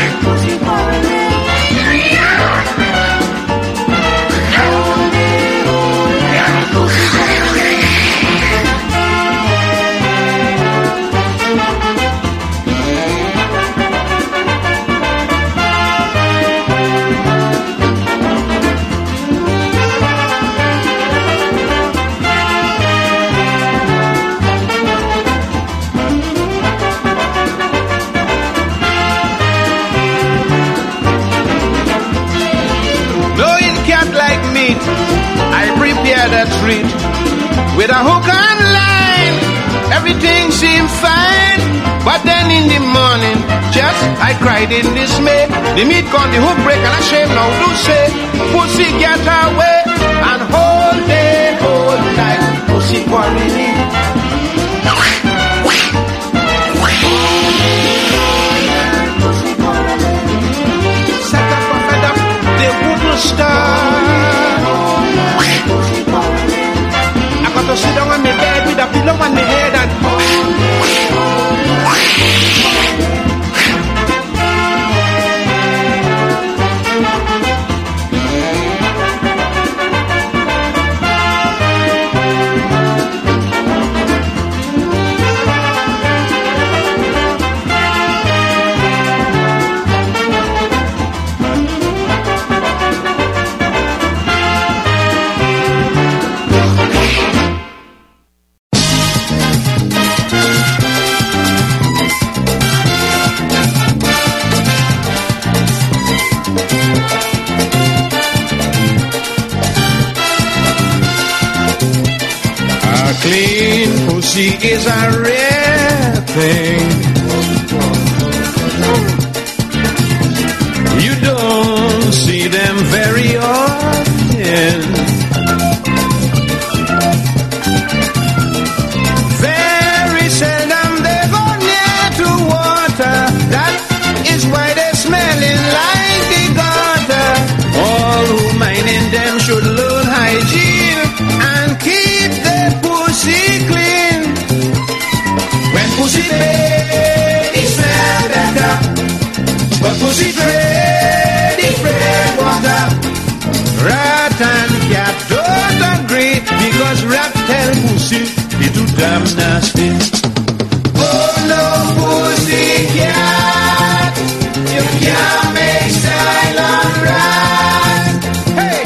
I prepare the treat with a hook and line. Everything seemed fine, but then in the morning, just I cried in dismay. The meat gone, the hook break, and I shame now do say, pussy get away, and whole day, whole night, pussy quarreling. Set up, fed up, pussy is a rare thing. You don't see them very often. Very seldom they go near to water. That is why they're smelling like a gutter. All who mining them should learn hygiene and keep their pussy clean. When pussy paid, it smell better. But pussy trade, it spread water. Rat and cat don't agree because rat tell pussy it too damn nasty. Oh no, pussy cat, you can't make style on rat. Hey!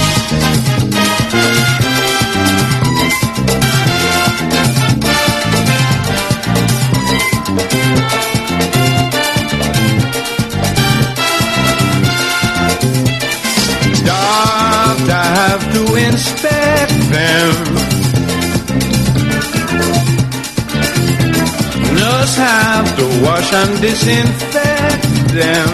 Doctor have to inspect them. Nurse have to wash and disinfect them.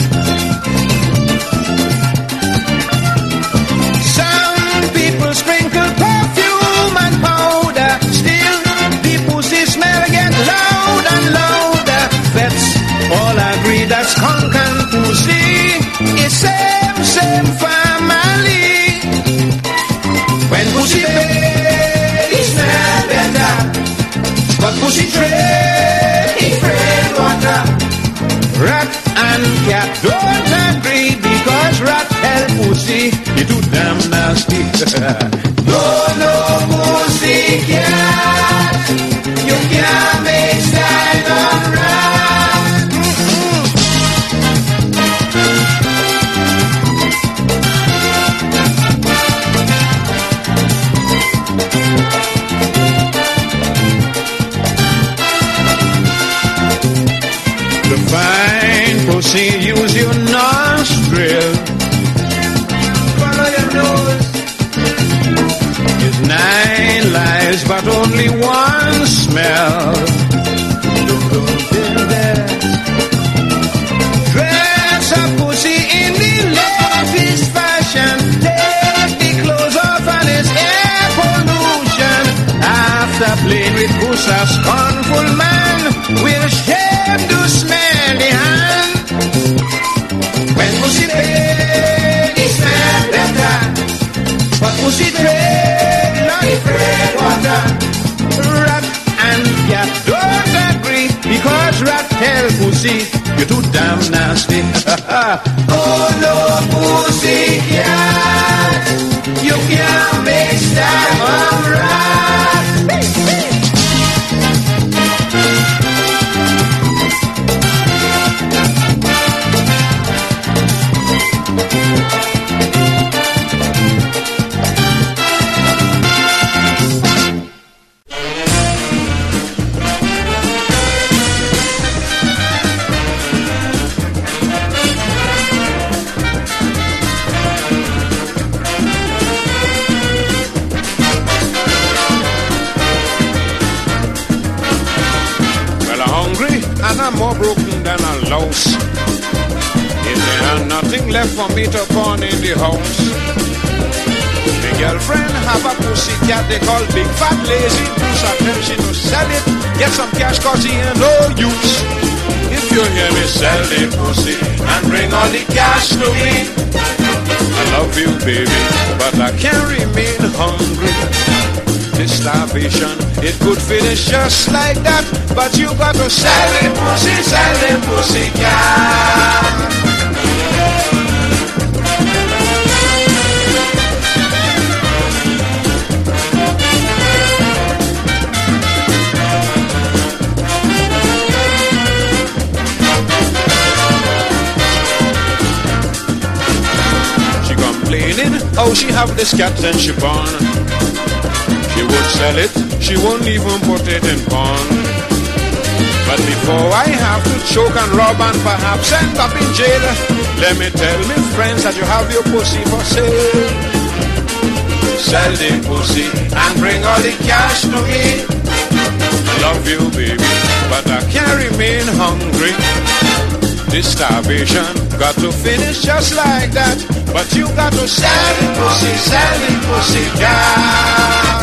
Some people sprinkle perfume and powder. Still, the pussy smell get loud and louder. Vets all agree that skunk and pussy is same, same family. When pussy paid, it smell better. But pussy trade, it spread water. Rat and cat don't agree because rat tell pussy it too damn nasty. No, no, pussy cat, you can't make style on rat. To find pussy, use your nostril. Follow your nose. It's nine lives, but only one smell. Don't go there. Dress a pussy in the latest fashion. Take the clothes off and it's air pollution. After playing with pussy, a scornful man will shame to smell the hand. When pussy paid, it smell better. But pussy trade, like spread water. Rat and cat don't agree because rat tell pussy you're too damn nasty. Oh no, pussy cat, you can't make style on rat. And I'm more broken than a louse. Is there nothing left for me to pawn in the house? My girlfriend have a pussy cat they call Big Fat Lazy. Who's attention to sell it? Get some cash cause he ain't no use. If you hear me sell the pussy and bring all the cash to me, I love you baby, but I can't remain hungry. This starvation, it could finish just like that. But you got to sell the pussy, sell the pussy cat. She complaining how she have this cat and she born. She would sell it, she won't even put it in pawn. But before I have to choke and rob and perhaps end up in jail, let me tell me friends that you have your pussy for sale. Sell the pussy and bring all the cash to me. Love you, baby, but I can't remain hungry. This starvation got to finish just like that. But you got to sell it, pussy, sell it, pussy, cat.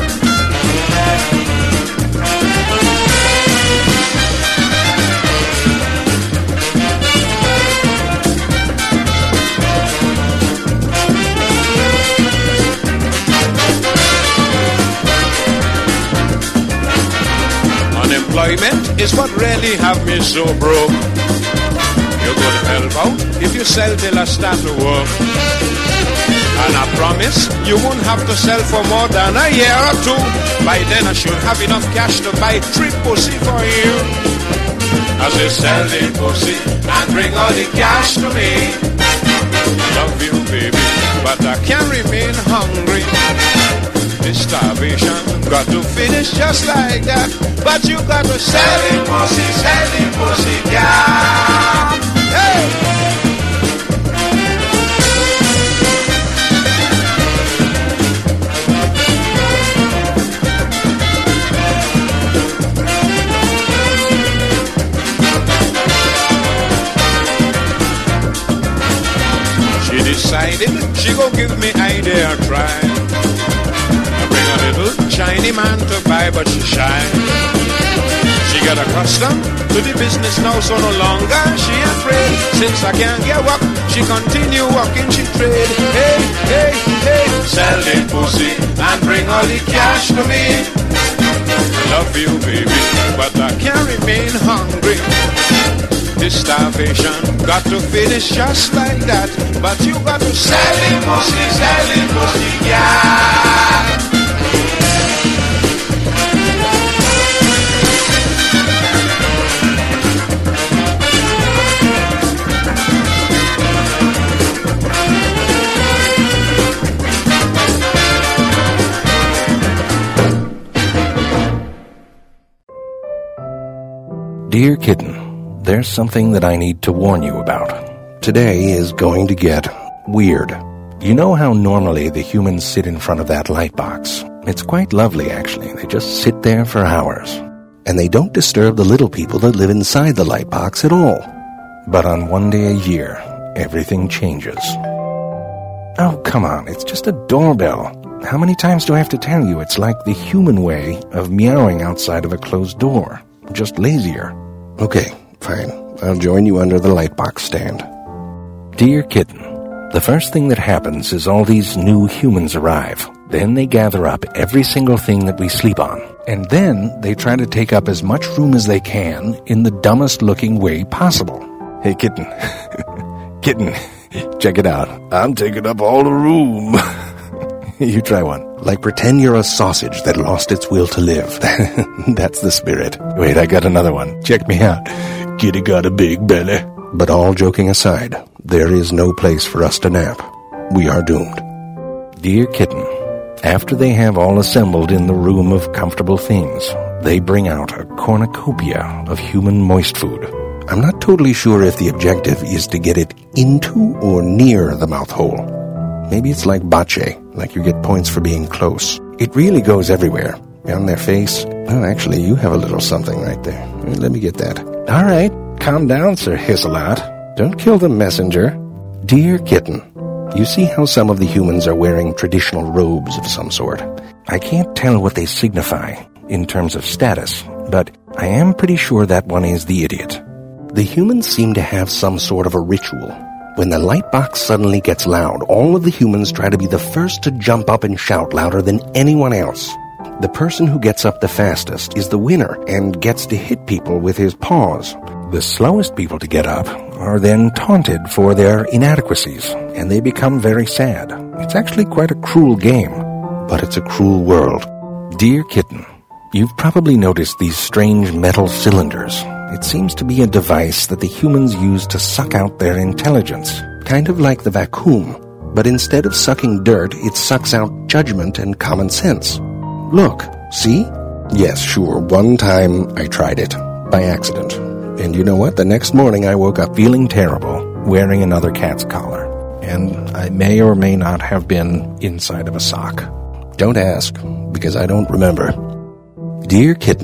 Unemployment is what really have me so broke. You go to help out if you sell till I start to work. And I promise you won't have to sell for more than a year or two. By then I should have enough cash to buy three pussy for you. As you sell the pussy and bring all the cash to me. Love you, baby, but I can't remain hungry. This starvation got to finish just like that. But you got to sell it, pussy, sell it, pussy, yeah. Hey! She decided she go give me idea a try. Little Chinese man to buy, but she shy. She got accustomed to the business now, so no longer she afraid. Since I can't get work, she continue walking, she trade. Hey, hey, hey, sell the pussy and bring all the cash to me. Love you, baby, but I can't remain hungry. This starvation got to finish just like that. But you got to sell the pussy, sell the pussy, yeah. Dear Kitten, there's something that I need to warn you about. Today is going to get weird. You know how normally the humans sit in front of that light box? It's quite lovely, actually. They just sit there for hours. And they don't disturb the little people that live inside the light box at all. But on one day a year, everything changes. Oh, come on, it's just a doorbell. How many times do I have to tell you it's like the human way of meowing outside of a closed door? Just lazier. Okay, fine. I'll join you under the lightbox stand. Dear Kitten, the first thing that happens is all these new humans arrive. Then they gather up every single thing that we sleep on. And then they try to take up as much room as they can in the dumbest looking way possible. Hey, Kitten. Kitten, check it out. I'm taking up all the room. You try one. Like pretend you're a sausage that lost its will to live. That's the spirit. Wait, I got another one. Check me out. Kitty got a big belly. But all joking aside, there is no place for us to nap. We are doomed. Dear Kitten, after they have all assembled in the room of comfortable things, they bring out a cornucopia of human moist food. I'm not totally sure if the objective is to get it into or near the mouth hole. Maybe it's like bocce, like you get points for being close. It really goes everywhere. On their face. Oh, actually, you have a little something right there. Let me get that. All right, calm down, Sir Hiss-a-Lot. Don't kill the messenger. Dear Kitten, you see how some of the humans are wearing traditional robes of some sort. I can't tell what they signify in terms of status, but I am pretty sure that one is the idiot. The humans seem to have some sort of a ritual. When the light box suddenly gets loud, all of the humans try to be the first to jump up and shout louder than anyone else. The person who gets up the fastest is the winner and gets to hit people with his paws. The slowest people to get up are then taunted for their inadequacies, and they become very sad. It's actually quite a cruel game, but it's a cruel world. Dear Kitten, you've probably noticed these strange metal cylinders. It seems to be a device that the humans use to suck out their intelligence, kind of like the vacuum, but instead of sucking dirt, it sucks out judgment and common sense. Look, see? Yes, sure, one time I tried it, by accident. And you know what? The next morning I woke up feeling terrible, wearing another cat's collar. And I may or may not have been inside of a sock. Don't ask, because I don't remember. Dear Kitten,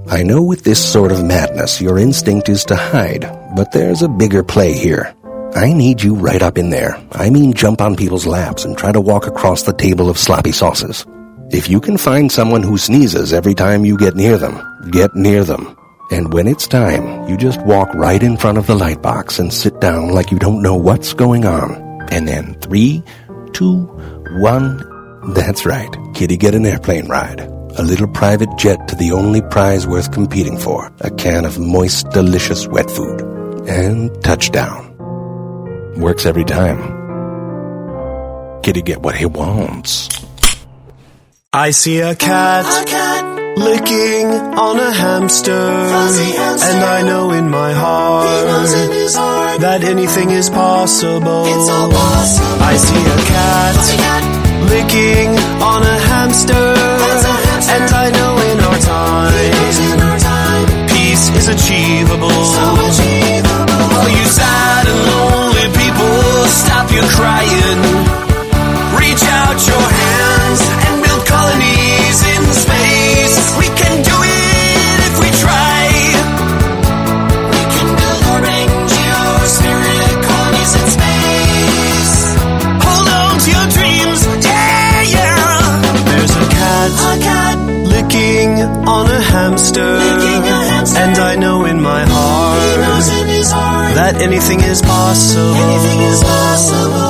I know with this sort of madness your instinct is to hide, but there's a bigger play here. I need you right up in there. I mean jump on people's laps and try to walk across the table of sloppy sauces. If you can find someone who sneezes every time you get near them, get near them. And when it's time, you just walk right in front of the light box and sit down like you don't know what's going on. And then three, two, one, that's right. Kitty get an airplane ride. A little private jet to the only prize worth competing for. A can of moist, delicious wet food. And touchdown. Works every time. Kitty get what he wants. I see a cat, a cat licking on a hamster, hamster, and I know in my heart, in heart that anything is possible. It's all possible. I see a cat, a cat licking on a hamster, hamster, and I know in our time, in our time peace is achievable. So achievable. All you sad and lonely people, stop your crying. Reach out your hands and build colonies in space. We can do it if we try. We can build our N G O spirit colonies in space. Hold on to your dreams, yeah, yeah. There's a cat, a cat licking on a hamster, licking a hamster. And I know in my heart, he knows in his heart that anything is possible. Anything is possible.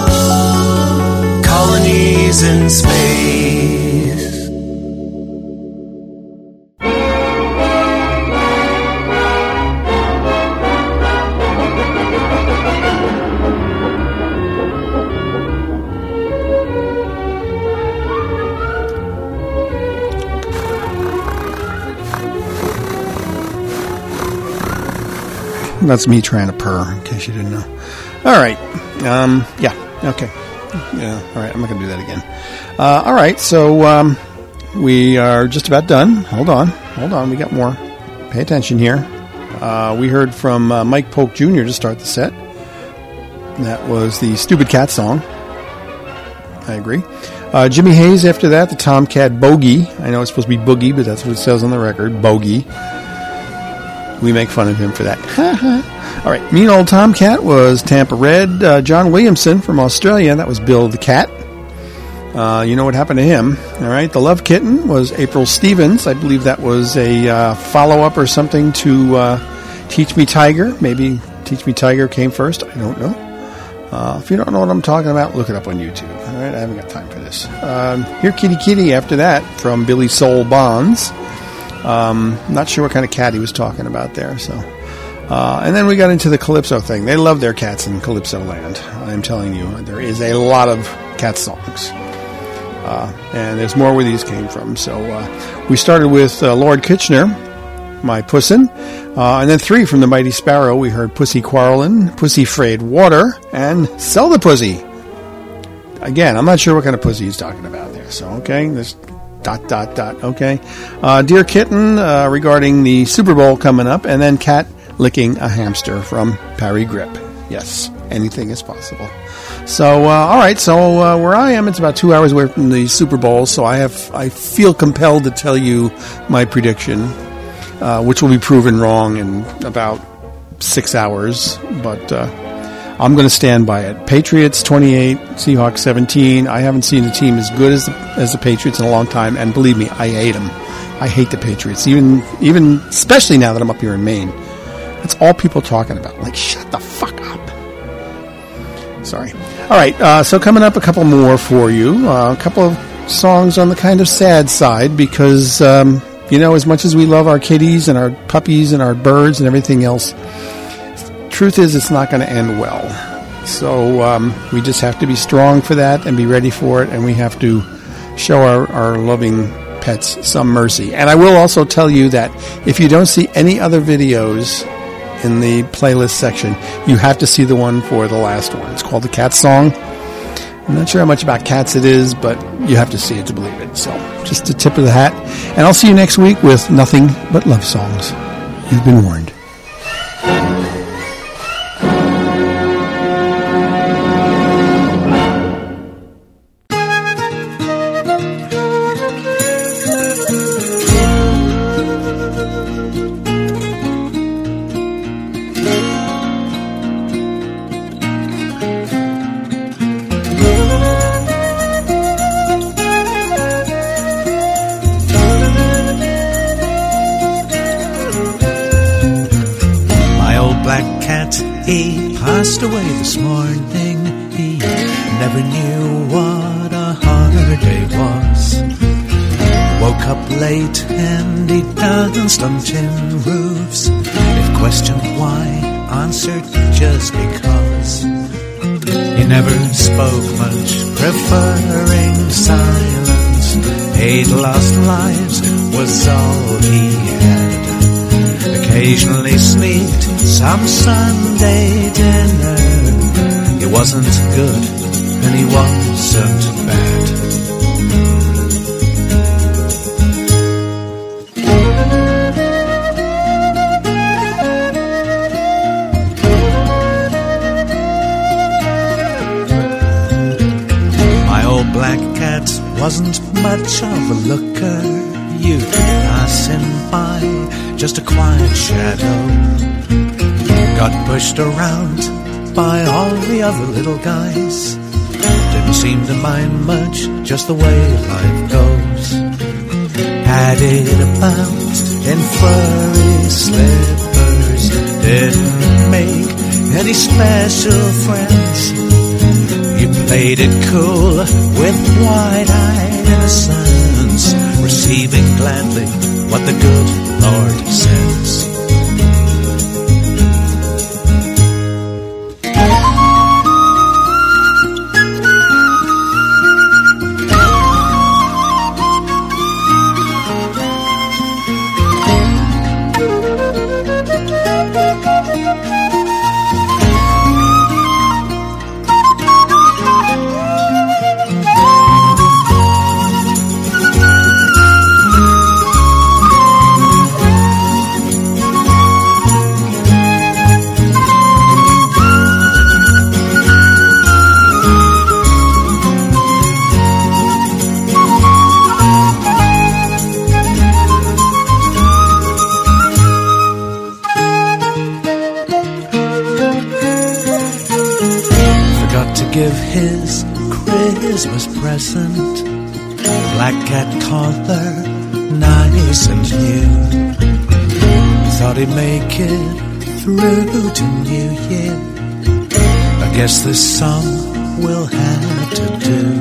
Colonies in space. That's me trying to purr, in case you didn't know. All right. Um, yeah. Okay. Yeah. All right. I'm not going to do that again. Uh, all right. So um, we are just about done. Hold on. Hold on. We got more. Pay attention here. Uh, we heard from uh, Mike Polk Junior to start the set. That was the Stupid Cat song. I agree. Uh, Jimmy Hayes after that, the Tomcat Bogey. I know it's supposed to be Boogie, but that's what it says on the record. Bogey. We make fun of him for that. All right. Mean Old Tomcat was Tampa Red. Uh, John Williamson from Australia. That was Bill the Cat. Uh, you know what happened to him. All right. The Love Kitten was April Stevens. I believe that was a uh, follow-up or something to uh, Teach Me Tiger. Maybe Teach Me Tiger came first. I don't know. Uh, if you don't know what I'm talking about, look it up on YouTube. All right. I haven't got time for this. Um, Here Kitty Kitty after that from Billy Soul Bonds. Um, not sure what kind of cat he was talking about there. So, uh, and then we got into the Calypso thing. They love their cats in Calypso land. I'm telling you, there is a lot of cat songs, uh, and there's more where these came from. So uh, we started with uh, Lord Kitchener, My Pussin', uh, and then three from the Mighty Sparrow. We heard Pussy Quarrelin', Pussy Frayed Water, and Sell the Pussy. Again, I'm not sure what kind of pussy he's talking about there. So okay, there's. Dot, dot, dot. Okay. Uh, Dear Kitten uh, regarding the Super Bowl coming up. And then Cat licking a hamster from Parry Grip. Yes, anything is possible. So, uh, all right. So uh, where I am, it's about two hours away from the Super Bowl. So I have, I feel compelled to tell you my prediction, uh, which will be proven wrong in about six hours. But uh, I'm going to stand by it. Patriots twenty-eight, Seahawks seventeen. I haven't seen a team as good as the, as the Patriots in a long time, and believe me, I hate them. I hate the Patriots, even even especially now that I'm up here in Maine. That's all people are talking about. Like, shut the fuck up. Sorry. All right, uh, so coming up, a couple more for you. Uh, a couple of songs on the kind of sad side because, um, you know, as much as we love our kitties and our puppies and our birds and everything else, truth is it's not going to end well. So um, we just have to be strong for that and be ready for it, and we have to show our, our loving pets some mercy. And I will also tell you that if you don't see any other videos in the playlist section, you have to see the one for the last one. It's called The Cat Song. I'm not sure how much about cats it is, but you have to see it to believe it. So just a tip of the hat. And I'll see you next week with nothing but love songs. You've been warned. passed away this morning. He never knew what a holiday was. Woke up late and he danced on tin roofs. If questioned why, answered just because. He never spoke much, preferring silence. Eight lost lives was all he had. Occasionally sneaked some Sunday dinner. He wasn't good and he wasn't bad. My old black cat wasn't much of a looker. You pass him by, just a quiet shadow. Got pushed around by all the other little guys. Didn't seem to mind much, just the way life goes. Padded about in furry slippers. Didn't make any special friends. You played it cool with wide-eyed innocence, receiving gladly what the good Lord sends. Give his Christmas present, black cat collar, nice and new. Thought he'd make it through to New Year. I guess this song will have to do.